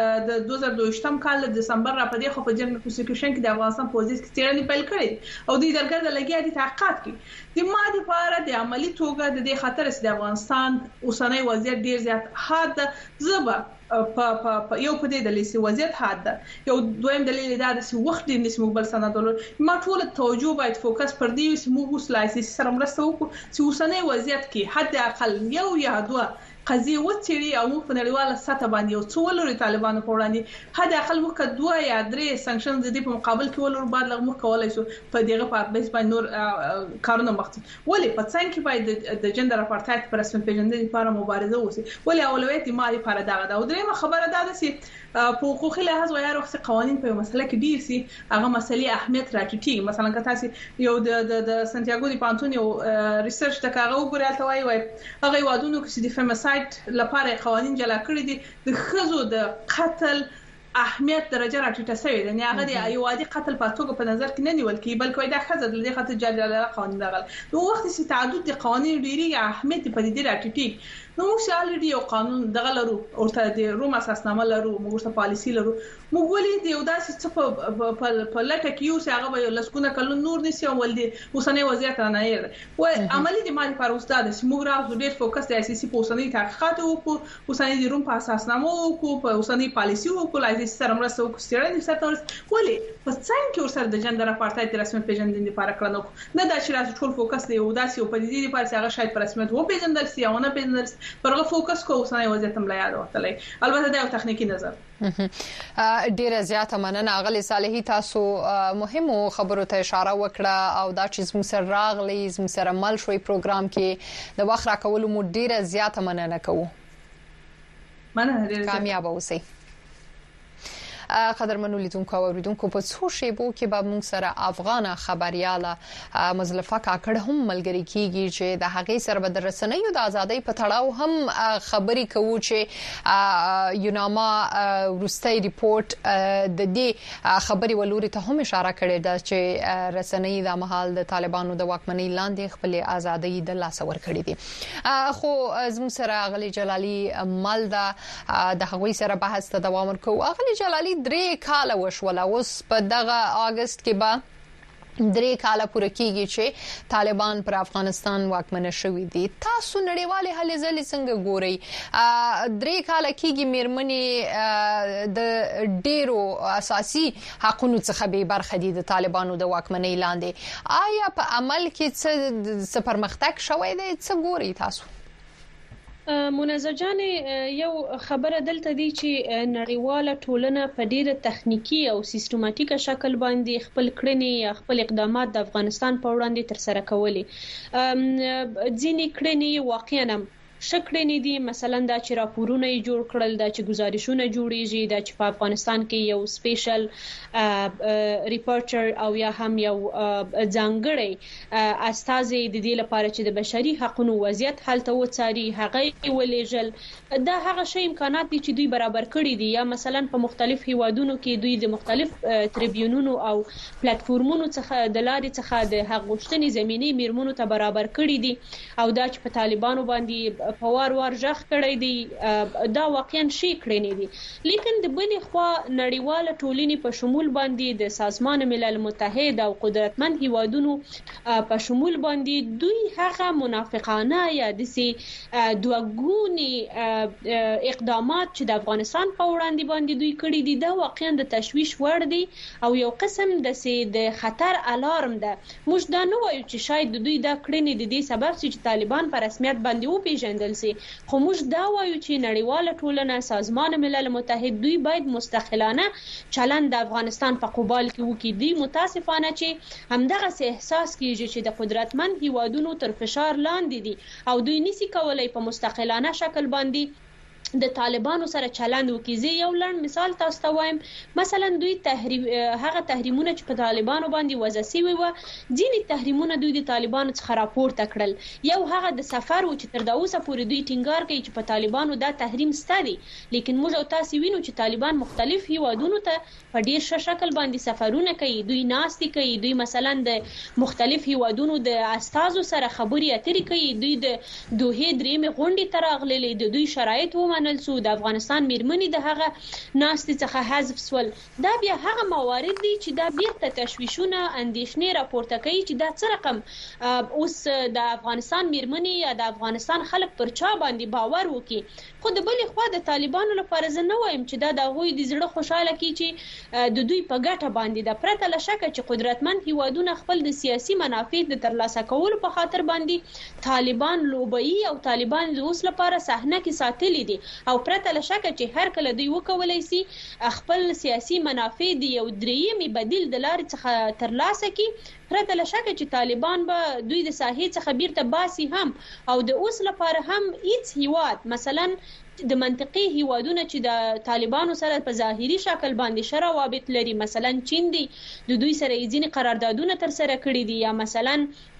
د دوه زره دوه کال د دسمبر را پدې خو په جنرال پروسیکیوشن کې د افغانستان پوزیس کې تیرنی پیل کړی او د درګر د لګیا دي تحقیقات کې د ماده لپاره د عملی توګه د دې خطر چې د افغانستان اوسنۍ وضعیت ډیر زیات حاد زبر په په یو په دې دلیل چې وضعیت حاد ده یو دویم دلیل دا چې وخت دې نسمو بل سندول ما ټول توجه باید فوکس پر دې چې موږ وسلایسي سره مرسته وکړو چې اوسنۍ وضعیت کې حد اقل یو یا دوه قضیه وڅېړي او موږ په نړیواله سطح باندې یو څو ولوري طالبانو په وړاندې حد اقل موږ دوه یا درې سانکشن د دې په مقابل کې ولور بعد لږ موږ کولای شو په دغه په بیس باندې نور کارونه مخته ولې په څنګه کې باید د جندر اپارټایډ پر رسمیت پیژندنې لپاره مبارزه وشي ولې اولویت مالي لپاره دغه دا او درېمه خبره ده چې په حقوقي لحاظ وایي چې قوانين په مسله کې ډیر سي هغه مسلې اهمیت راټیټي مثلا که تاسو یو د د سانتیاګو دی پانتون یو ریسرچ د کاغه وګورئ ته وایي وایي هغه وادونو کې د فیمساید لپاره قوانين جلا کړی دي د خزو د قتل اهمیت درجه راټیټه شوې ده نه هغه د یو عادي قتل په توګه په نظر کې نه نیول کی بلکې دا خزه د دې خاطر جلا قوانين دغه نو وخت چې تعدد د قوانين ډیری اهمیت په دې راټیټي نو موږ سالري یو قانون دغه لرو ورته د روم اساسنامه لرو موږ ته پالیسی لرو موږ ولې د یو داسې څه په په لټه کې یو څنګه به لسکونه کلون نور نشي ول دي اوسنۍ وضعیت نه یې و عملی د مالي پر استاد چې موږ راځو ډېر فوکس د اساسي په اوسنۍ تحقیقات او په اوسنۍ د روم په اساسنامه او په اوسنۍ پالیسی او په لایسي سره مرسته وکړي چې ستوري ولې په څنګه کې ورسره د جندر اپارټایډ رسمیت پیژندنې لپاره کړنو نه دا چې راځو ټول فوکس دی او داسې په دې لپاره چې هغه شاید پر رسمیت و پیژندل سي او نه پیژندل پرغه فوکس کو اوسنۍ وضعیت هم لا یاد وته البته دا یو تخنیکی نظر ډیره زیاته مننه اغلی صالحي تاسو مهمو خبرو ته اشاره وکړه او دا چې زموږ سره راغلی زموږ سره مل شوي پروګرام کې د وخت راکولو مو ډیره زیاته مننه کوو مننه ډیره کامیاب اوسئ قدرمنو لیدونکو او اوریدونکو په څو شیبو کې به موږ سره افغان خبرياله مزلفه کاکړ هم ملګری کیږي چې د هغې سره به د رسنیو د ازادۍ په تړاو هم خبري کوو چې یوناما ورستۍ ریپورت د دې خبري ولوري ته هم اشاره کړې ده چې رسنۍ د مهال د طالبانو د واکمنۍ لاندې خپل ازادۍ د لاس ور کړې دي خو زموږ سره اغلی جلالي مالدا د هغوی سره بحث ته دوام ورکوي. اغلی جلالي درې کاله وشول اوس په دغه اگست کې به درې کاله پوره کیږي چې طالبان پر افغانستان واکمن شوي دي. تاسو نړیوالې هلې ځلې څنګه ګورئ؟ درې کاله کیږي مېرمنې د ډېرو اساسي حقوقو څخه به برخه دي د طالبانو د واکمنۍ لاندې. آیا په عمل کې څه پرمختګ شوی دی؟ څه ګورئ تاسو؟ منزه جان یو خبره دلته دی چې نړیواله ټولنه په ډیره تخنیکی او سیستماتیک شکل باندې خپل کړنې یا خپل اقدامات د افغانستان په وړاندې تر سره کولې. ځینې کړنې واقعا شکړنې دي، مثلا دا چې راپورونه یې جوړ کړل، دا چې گزارشونه جوړیږي، دا چې په افغانستان کې یو سپیشل ریپورټر او یا هم یو ځانګړی استازي د دې لپاره چې د بشري حقوقو وضعیت حالت وڅاري هغه ولېجل. دا هغه شی امکانات دي چې دوی برابر کړی دي، یا مثلا په مختلف هیوادونو کې دوی د مختلف ټریبیونونو او پلیټفارمونو څخه د لارې څخه د حق غوښتنې زمینې میرمنو ته برابر کړی دي، او دا چې په طالبانو باندې په وار وار ژغ کړی دی دا واقعا شي کړی دي. لیکن د بلې خوا نړیواله ټولنې په شمول باندې د سازمان ملل متحد او قدرتمند هیوادونو په شمول باندې دوی هغه منافقانه یا دسي دوګونی اقدامات چې د افغانستان په وړاندې باندې دوی کړی دي دا واقعا د تشویش وړ دي او یو قسم دسي د خطر الارم ده. موږ دا نه وایو چې شاید دوی دا کړنې د دې سبب چې طالبان په رسمیت باندې وپیژني، خو موږ دا وایو چې نړیواله ټولنه سازمان ملل متحد دوی باید مستقلانه چلند د افغانستان په قبال کې وکړي. دوی متاسفانه چې همدغه سه احساس کیږي چې د قدرتمند هیوادونو تر فشار لاندې دي او دوی نسی کولای په مستقلانه شکل باندې د طالبانو سره چلند وکړي. زه یو لړ مثال تاسو ته وایم، مثلا دوی تحریم هغه تحریمونه چې په طالبانو باندې وضع شوي و، ځینې تحریمونه دوی د طالبانو څخه راپورته کړل. یو هغه د سفر و چې تر دا اوسه پورې دوی ټینګار کوي چې په طالبانو دا تحریم شته دي، لیکن موږ او تاسو وینو چې طالبان مختلف هیوادونو ته په ډیر ښه شکل باندې سفرونه کوي، دوی ناستي کوي، دوی مثلا د مختلف هیوادونو د استازو سره خبري اترې کوي، دوی د دوه درېمې غونډې ته راغلي، د دوی شرایط و منل سو، د افغانستان میرمنې د هغه ناستې څخه حذف سول. دا بیا هغه موارد دي چې دا بیرته تشویشونه اندېښنې راپورته کوي چې دا څه رقم اوس د افغانستان میرمنې یا د افغانستان خلک پر چا باندې باور وکړي. خو د بلې خوا د طالبانو لپاره زه نه وایم چې دا د هغوی د زړه خوشاله کړي چې د دوی په ګټه باندې ده، پرته له شکه چې قدرتمند هیوادونه خپل د سیاسي منافع د ترلاسه کولو په خاطر باندې طالبان لوبوي او طالبان د اوس لپاره صحنه کې ساتلي دي، او پرته له شکه چې هر کله دوی وکولای شي خپل سیاسي منافع د یو درېیمې بدیل د لارې څخه ترلاسه کړي، پرته له شکه چې طالبان به دوی د ساحې څخه بیرته باسي هم. او د اوس لپاره هم هیڅ هیواد مثلا د منطقي هیوادونه چې د طالبانو سره په ظاهري شکل باندې ښه روابط لري، مثلا چین دی، د دوی سره یې ځینې قراردادونه تر سره کړي دي، یا مثلا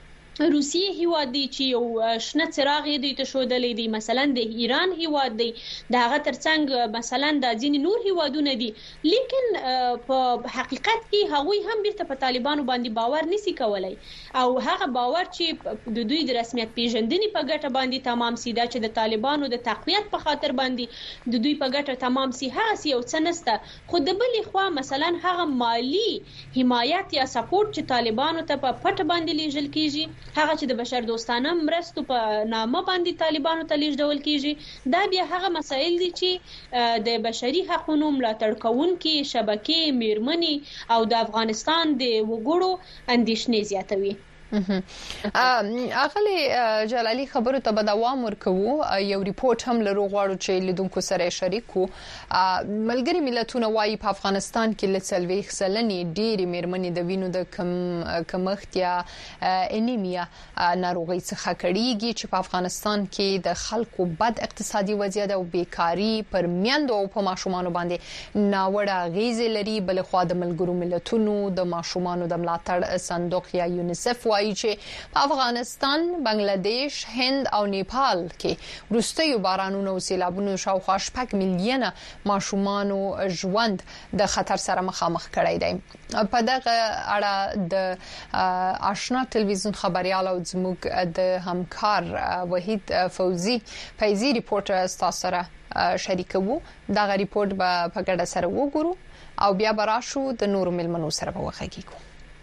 روسیې هیواد دی چې یو شنه څراغ یې دوی ته ښودلی دی، مثلا د ایران هیواد دی، د هغه ترڅنګ مثلا د ځینې نور هیوادونه دي، لیکن په حقیقت کې هغوی هم بیرته په طالبانو باندې باور نسی کولای، او هغه باور چې د دوی د رسمیت پیژندنې په ګټه باندې تمام سي، دا چې د طالبانو د تقویت په خاطر باندې د دوی په ګټه تمام سي، هغه یو څه نسته. خو د بلې خوا مثلا هغه مالی حمایت یا سپورټ چې طالبانو ته په پټ باندې لیږل کیږي، هغه چې د بشر دوستانه مرستو په نامه باندې طالبانو ته لیږدول کیږي، دا بیا هغه مسایل دي چې د بشري حقوقو ملاتړ کوونکي شبکې میرمنې او د افغانستان د وګړو اندېښنې زیاتوي. اغلی جلالي خبرو ته دوام ورکوو. یو ریپورت هم لرو غواړو چې لیدونکو سره شریکو. ملګری ملتونه وايي په افغانستان کې لڅلوي خسلنې ډېری مېرمنې د وینو د کم کمښت یا انیمیا ناروغي څخه کړيږي چې په افغانستان کې د خلکو بد اقتصادي وضعیت او بیکاری پر میندو او په ماشومانو باندې ناوړه غیزه لري. بل خو د ملګرو ملتونو د ماشومانو د ملاتړ صندوق یا یونیسف وايي چې په افغانستان، بنگلاديش، هند او نیپال کې وروستیو بارانونو او سیلابونو شاوخوا شپږ میلیونه ماشومانو ژوند د خطر سره مخامخ کړی دی. په دغه اړه د آشنا ټلویزیون خبريال او زموږ د همکار وحید فوزي فیضی ریپورټر تاسو سره شریکوو. دغه ریپورت به په ګډه سره وګورو او بیا براشو د نورو ملمنو سره به وغږیږو.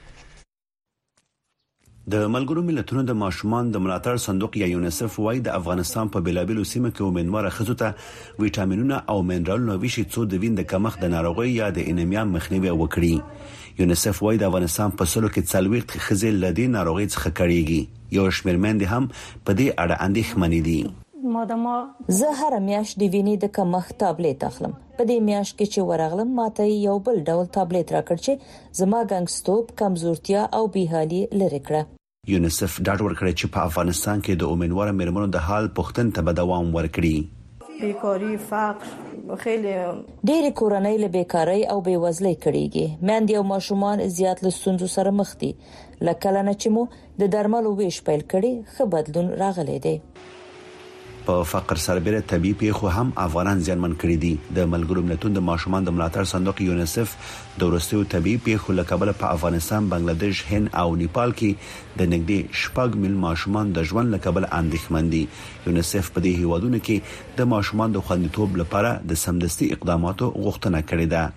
د ملګرو ملتونو د ماشومان د ملاتړ صندوق یا یونیسف وايي د افغانستان په بلابلو سیمو کې ومنوره خزو ته ویټامینونه او منرالونه ویشي څو د وین د کمښت د ناروغي یا د انیمیا مخنیوي وکړي. یونیسف وايي د افغانستان په سلو کې څلويخت خزې لدی ناروغي څخه کړيږي. یو شمېر مند هم په دې اړه اندېښمنې دي. زه هر میاشت د وینې د کمښت ټابلیټ اخلم. په دې میاشت کې چې ورغلم ماته یو بل ډول ټابلیټ راکړ چې زما ګنګستوب، کمزورتیا او بیحالي لري کړه. یونیسف ډاډ ورکړی چې په افغانستان کې د اومنوار مېرمنو د حال پوښتنې ته دوام ورکړي. بیکاری، فقر، خیلی ډېر کورنۍ له بیکاری او بیوزلۍ کړيږي. مېندې او ماشومان زیات له ستونزو سره مخ دي. لکه لنه چې مو د درملو ویش پیل کړي، ښه بدلون راغلی دی. په فقر سربېره طبي پیښو هم افغانان ځانمن کړي دي. د ملګرو ملتونو د ماشومان د ملاتړ صندوق یونیسف د ورستیو طبي پیښو لکه په افغانستان، بنگلاديش، هند او نیپال کې د نږدې شپږ میل ماشومان د ژوند لکه اندېښمن دي. یونیسف په دې هیوادونو کې د ماشومان د خوندیتوب لپاره د سمدستي اقداماتو غوښتنه کړې ده.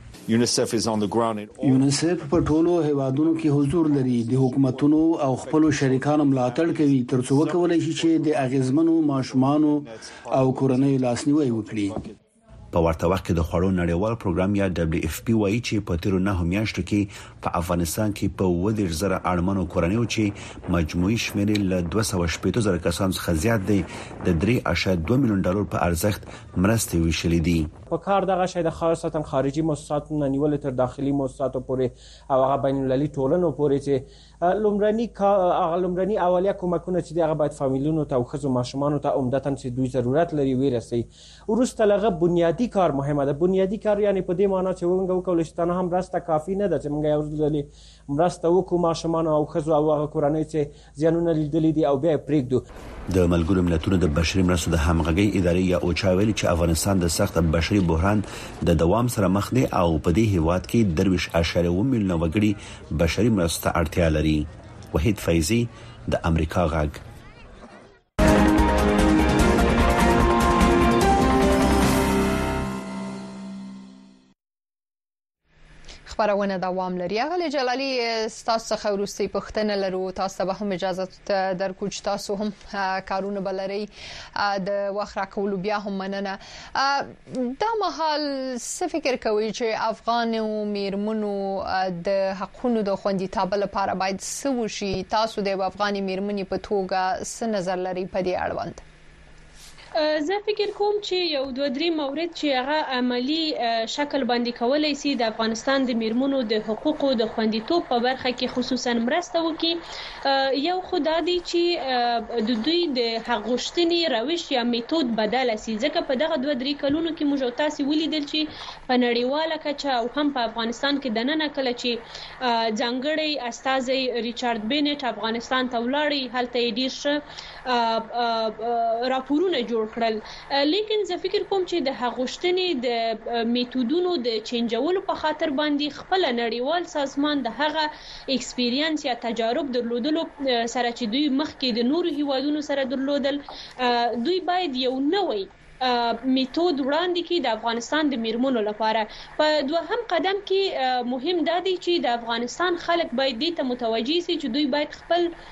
یونیسف په ټولو هیوادونو کې حضور لري. د حکومتونو او خپل شریکانو ملاتړ کوي ترڅو وکولای شي چې د اغیزمنو ماشومانو او کورنۍ لاسنیوي وکړي. په ورته وخت کې د خوړو نړیوال پروګرام یا دبليو اف پی وايي چې په تیرو نه میاشتو کې په افغانستان کې په ودیر زره اړمنو کورنیو چې مجموعي شمېر له دوه سوه شپږ زره کسانو څخه زیات دی د درې اعشاریه دوه میلیون ډالر په ارزښت مرستې ویشلې دي. په کار دغه شی د خاصتا خارجي مؤسساتو نه نیول تر داخلي مؤسساتو پورې او هغه بین المللي ټولنو پورې چې لومړني هغه لومړني اولیه کومکونه چې دغه باید فامیلونو ته او خزو ماشومانو ته عمدتاً چې دوی ضرورت لري ورسي. ورسته لغه بنیادی کار مهمه ده. بنیادی کار یعنی په دې معنی چې موږ وکول شي ته هم راسته کافی نه ده چې موږ یو ځلې مرسته وکړو ماشومان او خزو او هغه کورنۍ چې زیانونه لیدلې دي او بیا پریږدو. د ملګرو ملتونو د بشري مرستو د همغږي ادارې یا اوچا ویلي چې افغانستان د سخت بشري بحران د دوام سره مخ دی او په دې هیواد کې درویش اعشاریه اووه میلیونه وګړي بشري مرستو اړتیا لري. وحید فیضی د امریکا غږ. خبرونه دوام لري. غلي جلالي تاسو څخه ورستي پښتنه لرو. تاسو به هم اجازه درکو چې تاسو هم کارونه بلري د وخت راکول بیا هم مننه. دا مهال څه فکر کوي چې افغان او میرمنو د حقونو د خوندیتوب لپاره باید څه وشي؟ تاسو د افغاني میرمنې په توګه څه نظر لري په دې اړوند؟ زه فکر کوم چې یو دوه درې مورد چې هغه عملی شکل باندې کولای شي د افغانستان د میرمنو د حقوقو د خوندیتوب په برخه کې خصوصا مرسته وکړي. یو خدای دی چې د دوی د حق غوښتنې روش یا میتود بدل شي، ځکه په دغه دوه درې کلونو کې موږ تاسو ولیدل چې په نړیواله کچه او هم په افغانستان کې د نن کله چې ځانګړی استاذ ریچارډ بینټ افغانستان ته ولاړی، هلته ډیر ښه راپورونه جوړ کړل. لیکن زه فکر کوم چې د هغوښتنې د میتودونو د چینجولو په خاطر باندې خپل نړیوال سازمان د هغه ایکسپیرینس یا تجارب درلودلو سره چې دوی مخکې د نورو هیوادونو سره درلودل، دوی باید یو نوی میتود وړاندې کړي د افغانستان د میرمنو لپاره. په دوهم قدم کې مهم دا دی چې د افغانستان خلک باید دې ته متوجي شي چې دوی باید خپل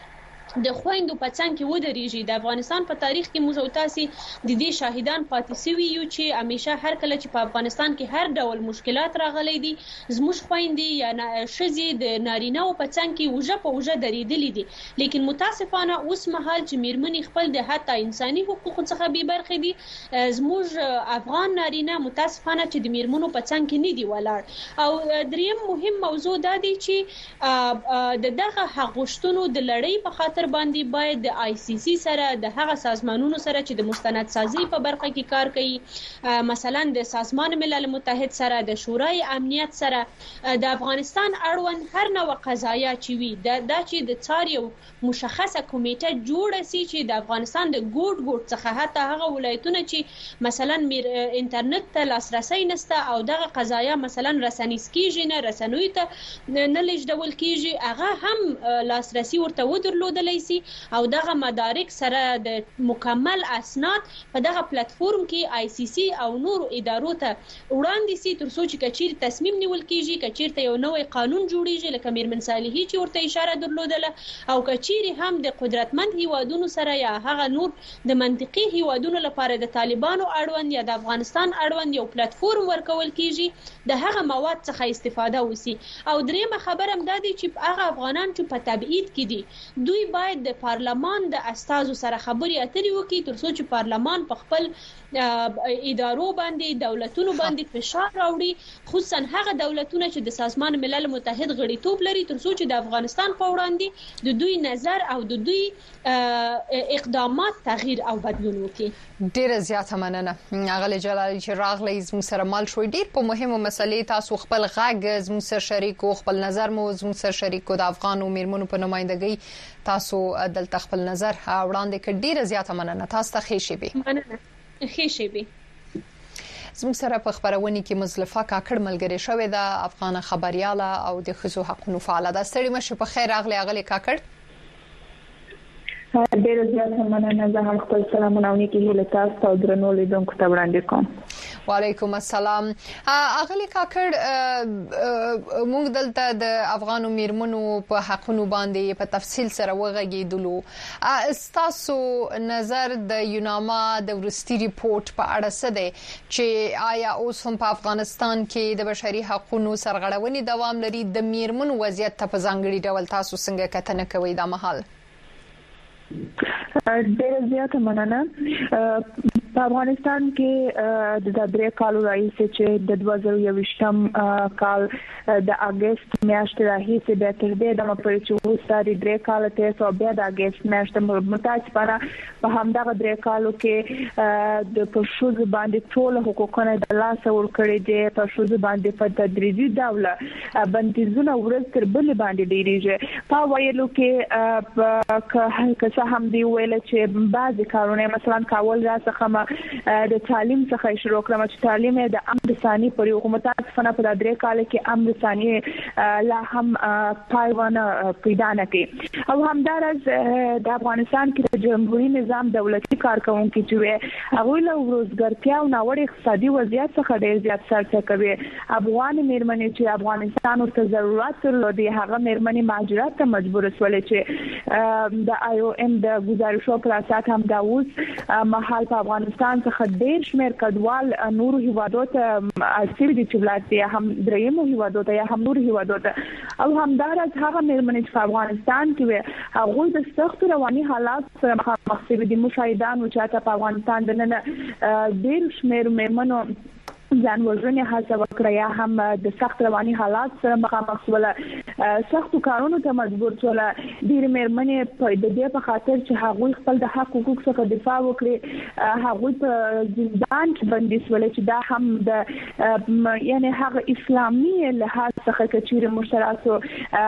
د خويندو په څنګ کې ودرېږي. د افغانستان په تاریخ کې موږ تاسو د دې شاهدان پاتې سوي یو چې همیشه هر کله چې په افغانستان کې هر ډول مشکلات راغلي دي زموږ خويندې یا شذې د نارینه او په څنګ کې وجه په وجه درېدلې دي. لیکن متاسفانه اوس مهال چې میرمنې خپل د حتی انساني حقوقو څخه بې برخې دي، زموږ افغان نارینه متاسفانه چې د میرمنو په څنګ کې نه دي ولاړ. او دریم مهم موضوع دا دی چې د دغه حق غوښتنو د لړۍ په خاطر باندې باید د آی سی سی سره د هغه سازمانونو سره چې د مستند سازي په برخه کې کار کوي، مثلا د سازمان ملل متحد سره، د شورای امنیت سره، د افغانستان اړوند هر نوع قضایا چې وي دا چې د څار یو مشخصه کمیټه جوړه سي چې د افغانستان د ګوټ ګوټ څخه حتی هغه ولایتونه چې مثلا انټرنیټ ته لاسرسي نشته او دغه قضایا مثلا رسنیز کیږي نه رسنوي ته نه لیږدول کیږي، هغه هم لاسرسي ورته ودرلودل سي او دغه مدارک سره د مکمل اسناد په دغه پلیټ فارم کې آی سی سی او نور ادارو ته وړاندې سي تر څو چې کچیر تصمیم نیول کیږي، کچیرته یو نوې قانون جوړیږي لکه میرمن صالحي چې ورته اشاره درلودله، او کچیر هم د قدرتمند هیوادونو سره یا هغه نور د منطقي هیوادونو لپاره د طالبانو اړوند یا د افغانستان اړوند یو پلیټ فارم ورکول کیږي د هغه مواد څخه استفاده وسی. او دریمه خبر هم دا دی چې هغه افغانان چې په تبعید کې دي دوی باید د پارلمان د استازو سره خبرې اترې وکړي تر څو چې پارلمان په خپل ادارو باندې دولتونو باندې فشار راوړي، خصوصا هغه دولتونه چې د سازمان ملل متحد غړیتوب لري تر څو چې د افغانستان په وړاندې د دوی نظر او د دوی اقدامات تغییر او بدلون وکړي. ډیره زیاته مننه اغلی جلالي چې راغلی زموږ سره مال شوي. ډیر په مهمه مسلې تاسو خپل غږ زموږ سره شریک او خپل نظر مو زموږ سره شریک او د افغان او میرمنو په نمائندګۍ تاسو دلته خپل نظر وړاندې کړ. ډیره زیاته مننه. تاسو ته ښه شي به. مننه. ښه شي به. زموږ سره په خبرونه کې مزلفه کاکړ ملګری شوې ده، افغان خبرياله او د ښځو حقوقو فعاله ده. ستړي مشه په خیر راغلی اغلی کاکړ. ډېر زیات مننه. زه هم خپل سلامونه ونیکي هله تاسو او درنو لیدونکو ته وړاندې کوم. وعلیکم السلام. اغلی کاکړ موږ دلته د افغانو میرمنو په حقونو باندې په تفصیل سره وغږیدلو. تاسو نظر د یوناما د ورستي ریپورت په اړه څه دی چې آیا اوس هم په افغانستان کې د بشري حقوقو سرغړونې دوام لري؟ د میرمنو وضعیت ته په ځانګړي ډول تاسو څنګه کتنه کوئ دا مهال؟ ډېر زیات مننه. په افغانستان کې د درې کالو راځي چې د دوه زره یوویشتم کال د اگست میاشتې راهیسې د تر دې د مپرې چې وستاري درې کال ته سو بیا د اگست میاشتې متاسفانه په همدغه درې کالو کې د پښوز باندې ټول حقوقونه د لاس ور کړی دي. پښوز باندې په تدریجي ډول بندیزونه ورځ تر بل باندې ډیریږي. په ویلو کې که څه هم دی ویل چې بعضی کارونه مثلا کول راڅخه د تعلیم څخه شروع کړم چې تعلیم د امر ثاني پر یو متاسفانه په درې کال کې امر ثاني لا هم پایونه پیدا نه کړي. او همدارس د افغانستان کې د جمهوریت نظام دولتي کارکونکو چې هغه له روزګارتیا او ناوړه اقتصادي وضعیت څخه ډیر زیات سرچینه کوي. افغان میرمنې چې افغانستان ته ضرورت لري هغه میرمنې مهاجرت ته مجبور شولې چې د آی او ام د گزارشو پر اساس هم دا اوس مهال په افغانستان څخه ډیر شمیر کډوال نور هیوادو ته اصلي دي چې ولایت هم درېمو هیوادو ته یا هم نور هیوادو ته او همدارس هغه میرمنې په افغانستان کې هغه د سخت رواني حالات سره مخ دي. مشاهدان چې په افغانستان د نن ډیر شمیر میرمنو ځان وژنې هڅه وکړه یا هم د سخت رواني حالات سره مخامخ شول، سخت کارونو ته مجبور شول. ډېر میرمنې په دې په خاطر چې هغه خپل د حق حقوق څخه دفاع وکړي هغه په زندان کې بندي شول چې دا هم د یعنی هغه اسلامي لحاظ څخه کچیر مشترکو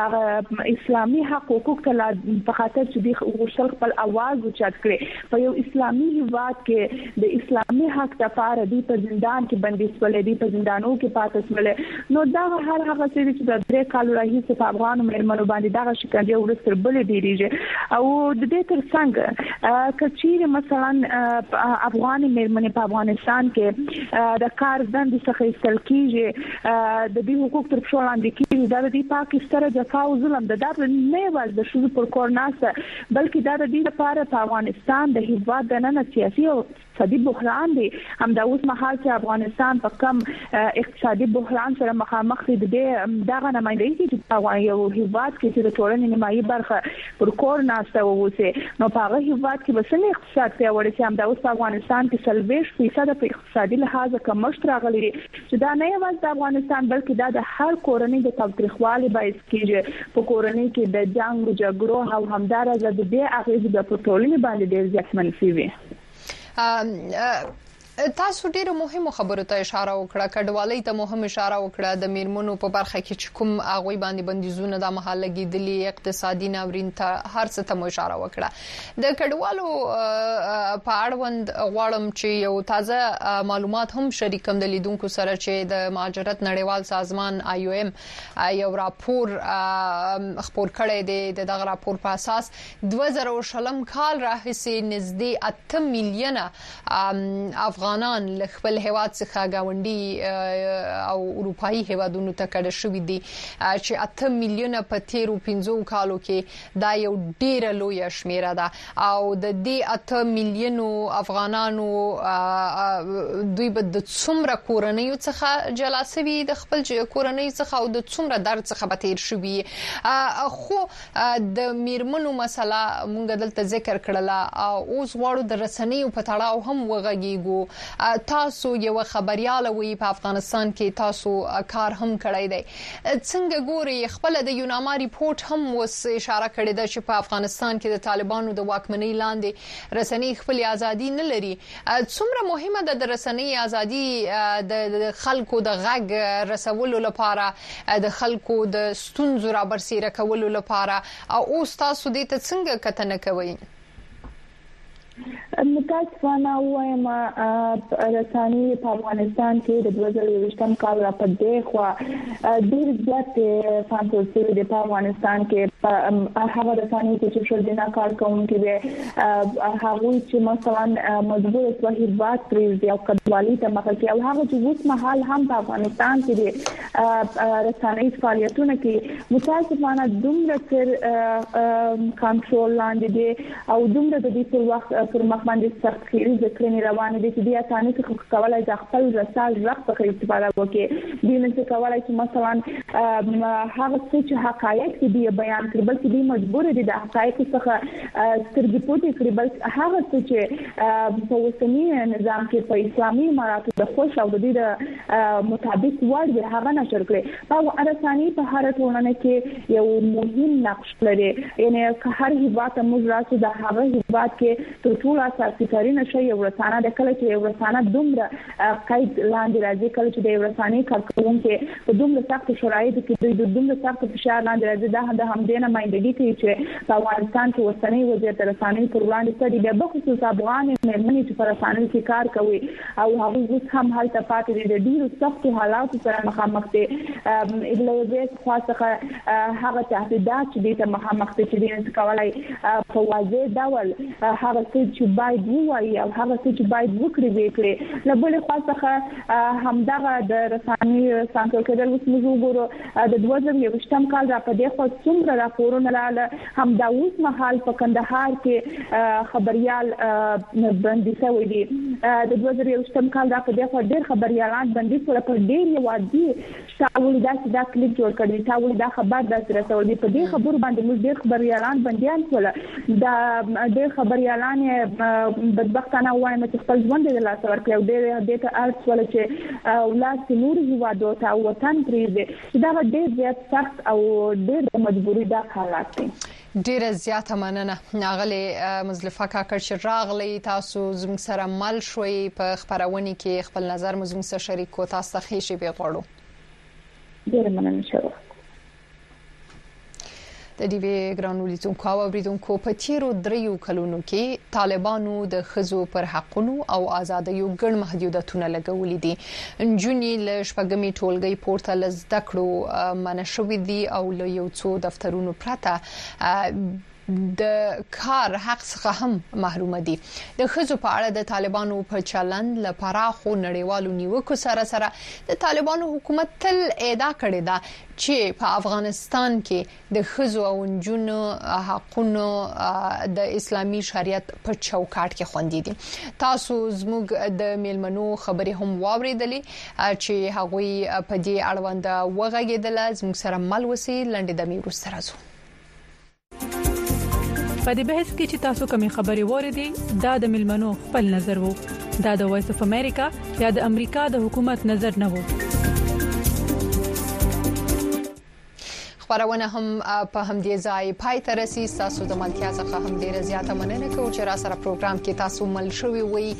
اسلامي حق حقوق ته په خاطر چې د غوښتل خپل आवाज اوچت کړي په یو اسلامي هیواد کې د اسلامي حق لپاره د په زندان کې بندي ولې په زندانو کې پاتې شول. نو دا هر هغه څه چې د درې کالو راهیسې په افغان میرمنو باندې دا شکنجه ورستر بل ډیریږي او د دې ترڅنګ کچیر مثلا افغان میرمنې په افغانستان کې د کار دند څخه استل کیږي د دې حقوق تر څو وړاندې کیږي دا د پاکستان جفا او ظلم د دغه نه واز د شوزو پر کور ناسه بلکې دا د دې لپاره په افغانستان د هیواد د نن سیاسي او اقتصادي بحران دی هم دا اوس مهال چې افغانستان په کم اقتصادي بحران سره مخامخ دی د دغه نمائندګي چې په یو هیواد کې چې د ټولنې نیمایي برخه پر کور ناسته ووسه نو په هغه هیواد کې به څنګه اقتصاد پیاوړی شي هم دا اوس په افغانستان کې سلويش فیصد په اقتصادي لحاظ کمښت راغلی چې دا نه یوازې د افغانستان بلکې دا د هر کورنۍ د تاوتریخوالي باعث کیږي په کورنۍ کې د جنگ جګړو او همدارنګه د دې اغیز د ټولنې باندې ډیر زیات منفي وي. تاسو ډیره مهمه خبره ته اشاره وکړه کډوالۍ ته مهمه اشاره وکړه د میرمنو په برخه کې چې کوم اغوي باندې بندیزونه د محل لګیدلي اقتصادي ناورین ته هر څه ته اشاره وکړه د کډوالو په اړوند غواړم چې یو تازه معلومات هم شریکم د لیدونکو سره چې د مهاجرت نړیوال سازمان آی او ایم یو راپور خبر کړی دی د دغه راپور په اساس دوه زره شلم کال راهیسې نږدې اته میلیونه افغان افغانان له خپل هیواد څخه گاونډي او اروپאי هیوادونو ته کډه شوې دي چې اته میلیونه په تیرو پنځو کالو کې دا یو ډیره لوی شمیره ده او د دې اته میلیونو افغانانو دوی به د څومره کورنۍ څخه جلاسوي د خپل کورنۍ څخه او د څومره درد څخه به تیر شوي خو د میرمنو مسله مونږ دلته ذکر کړله او اوس غواړو د رسنیو په تړاو هم وغږیږو تاسو یو خبرياله وي په افغانستان کې تاسو کار هم کړی دی څنګه ګوري خپل د یوناما ریپورت هم وس اشاره کړې ده چې په افغانستان کې د طالبانو د واکمنۍ لاندې رسنۍ خپل ازادي نه لري څومره مهمه ده د رسنۍ ازادي د خلکو د غږ رسولو لپاره د خلکو د ستونزو را برسېره کولو لپاره او اوس تاسو دې ته څنګه کتنه کوئ متاسفانه وایم رساني په افغانستان کې د دوه زره یوولسم کال را پدې خو ډیر زیات فانټوسي د افغانستان کې هغه رساني چې شول د کار کوونکي به هغه چې مثلا مجبور شو هیواد پریږدي او کډوالۍ ته مخه کوي او هغه چې اوس مهال هم په افغانستان کې د رساني فعالیتونه کې متاسفانه دومره تر کنټرول لاندې دي او دومره د دې په وخت پر مخ باندې سخت خېری ذکرنی روانه دي چې د اسانه څخه کولای د خپل رسال رخ په استفاده وکړي د نن څه کولای چې مثلا هغه څه چې حقایق دي بیان کړي بلکې د مجبور دي د حقایق څخه سترګې پټې کړي بلکې هغه څه چې په اوسنی نظام کې په اسلامي اماراتو د خوش او د دې مطابق وړ دي هغه نشر کړي په ارساني په هر ټولنه کې یو مهم نقش لري یعنی که هر هیواد موږ راسو د هغه هیواد کې ټول اساسي کارونه شي یو رسانه د کله چې یو رسانه دومره قید لاندې راځي کله چې د یو رسانې کارکونکو په دومره سخت شرایطو کې د دومره سخت فشار لاندې راځي دا د همدې نمائندګي کوي چې په افغانستان کې وسنۍ وضعیت رسانې پر وړاندې ستړي د بخصوص افغان مېرمنې چې پر رسانې کې کار کوي او هغه اوس هم هلته پاتې دي د ډیرو سختو حالاتو سره مخامخ دي اګلوزیت خاصه هغه تهدیدات چې د مخامخ دي چې د کولای په واضح ډول هغه چې باید وایي او هغه چې باید وکړي وکړي لبل خاصه همدغه د رساني سانتل کېدل اوس موږ وګورو د دوه زره یوولسم کال را پدې خو څومره راپورونه لاله هم دا اوس مهال په کندهار کې خبريال بندي شوی دي د دوه زره یوولسم کال را پدې خو ډېر خبريالان بندي شول په ډېر یو عادي شاول دا چې دا کلیپ جوړ کړی تاول دا خبر د سره ولې په دې خبرو باندې موږ ډېر خبريالان بنديان شول دا ډېر خبريالان بدبختانه وایم چې خپل ژوند د لاس ورکړ او ډېر د ته ارث ول چې اولاد نور هیوادو ته وطن پریږدي دا ډېر زیات سخت او ډېر مجبوری دا حالات دي ډیره زیاته مننه ناغله مزلفه کاکړ چې راغلی تاسو زموږ سره مل شوي په خبرونه کې خپل نظر مزمن سره شریک کو تاسو ته خېشي به غواړو ډیره مننه شوه د دې وی ګرانولیتون کاوه بریدونکو په تیرو دریو کلونو کې طالبانو د خزو پر حقونو او ازادیو ګڼ محدودیتونه لګولې دي جونی له شپږمې ټولګي پورته لزدکړو منشوي دي او له یو څو دفترونو پرته د کار حق څخه هم محروم دي. د خزو په اړه د طالبانو په چلند لپاره خو نړیوالو نیوکو سره سره د طالبانو حکومت تل ادعا کړې ده چې په افغانستان کې د خزو او نجونو حقونو د اسلامي شریعت په چوکاټ کې خوندي دي. تاسو زموږ د میلمنو خبرې هم واوریدلې چې هغوی په دې اړوند وغږیدل. زموږ سره مل وسی لنډه د میروس راځو. په دې بحث کې چې تاسو کومې خبرې وریدي دا د ملمنو خپل نظر وو. دا د وایس اف امریکا یا د امریکا د حکومت نظر نه وو. خبرونه هم په همدې ځای پای ته رسي. تاسو د ملتیا څخه هم ډیره زیاته مننه کوم چې را سره پروګرام کې تاسو مل شوي وي.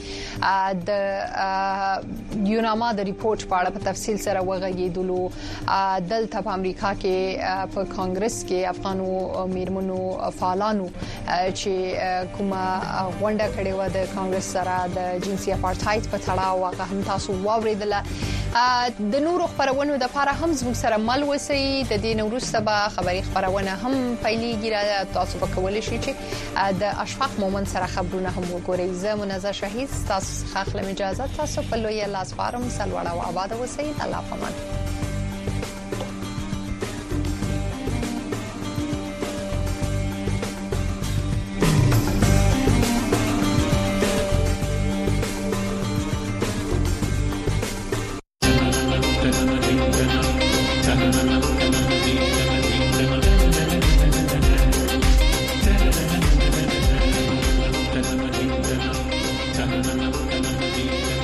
د یوناما د ریپورت په اړه په تفصیل سره وغږیدلو. دلته په امریکا کې په کانګرس کې افغانو میرمنو فعالانو چې کومه غونډه کړې و د کانګرس سره د جنسي اپارټایډ په تړاو هغه هم تاسو واوریدل. د نورو خبرونو د لپاره هم زموږ سره مل وسی. د دې نورسته به خبري خبرونه هم پیلېږي. تاسو به کولای شئ چې د اشفاق مومن سره خبرونه هم وګورئ. زه منزه شهید تاسو څخه خپل اجازه. تاسو په لوی لاس فارم سلوړه او آباد اوسئ. الله پامان. Thank you.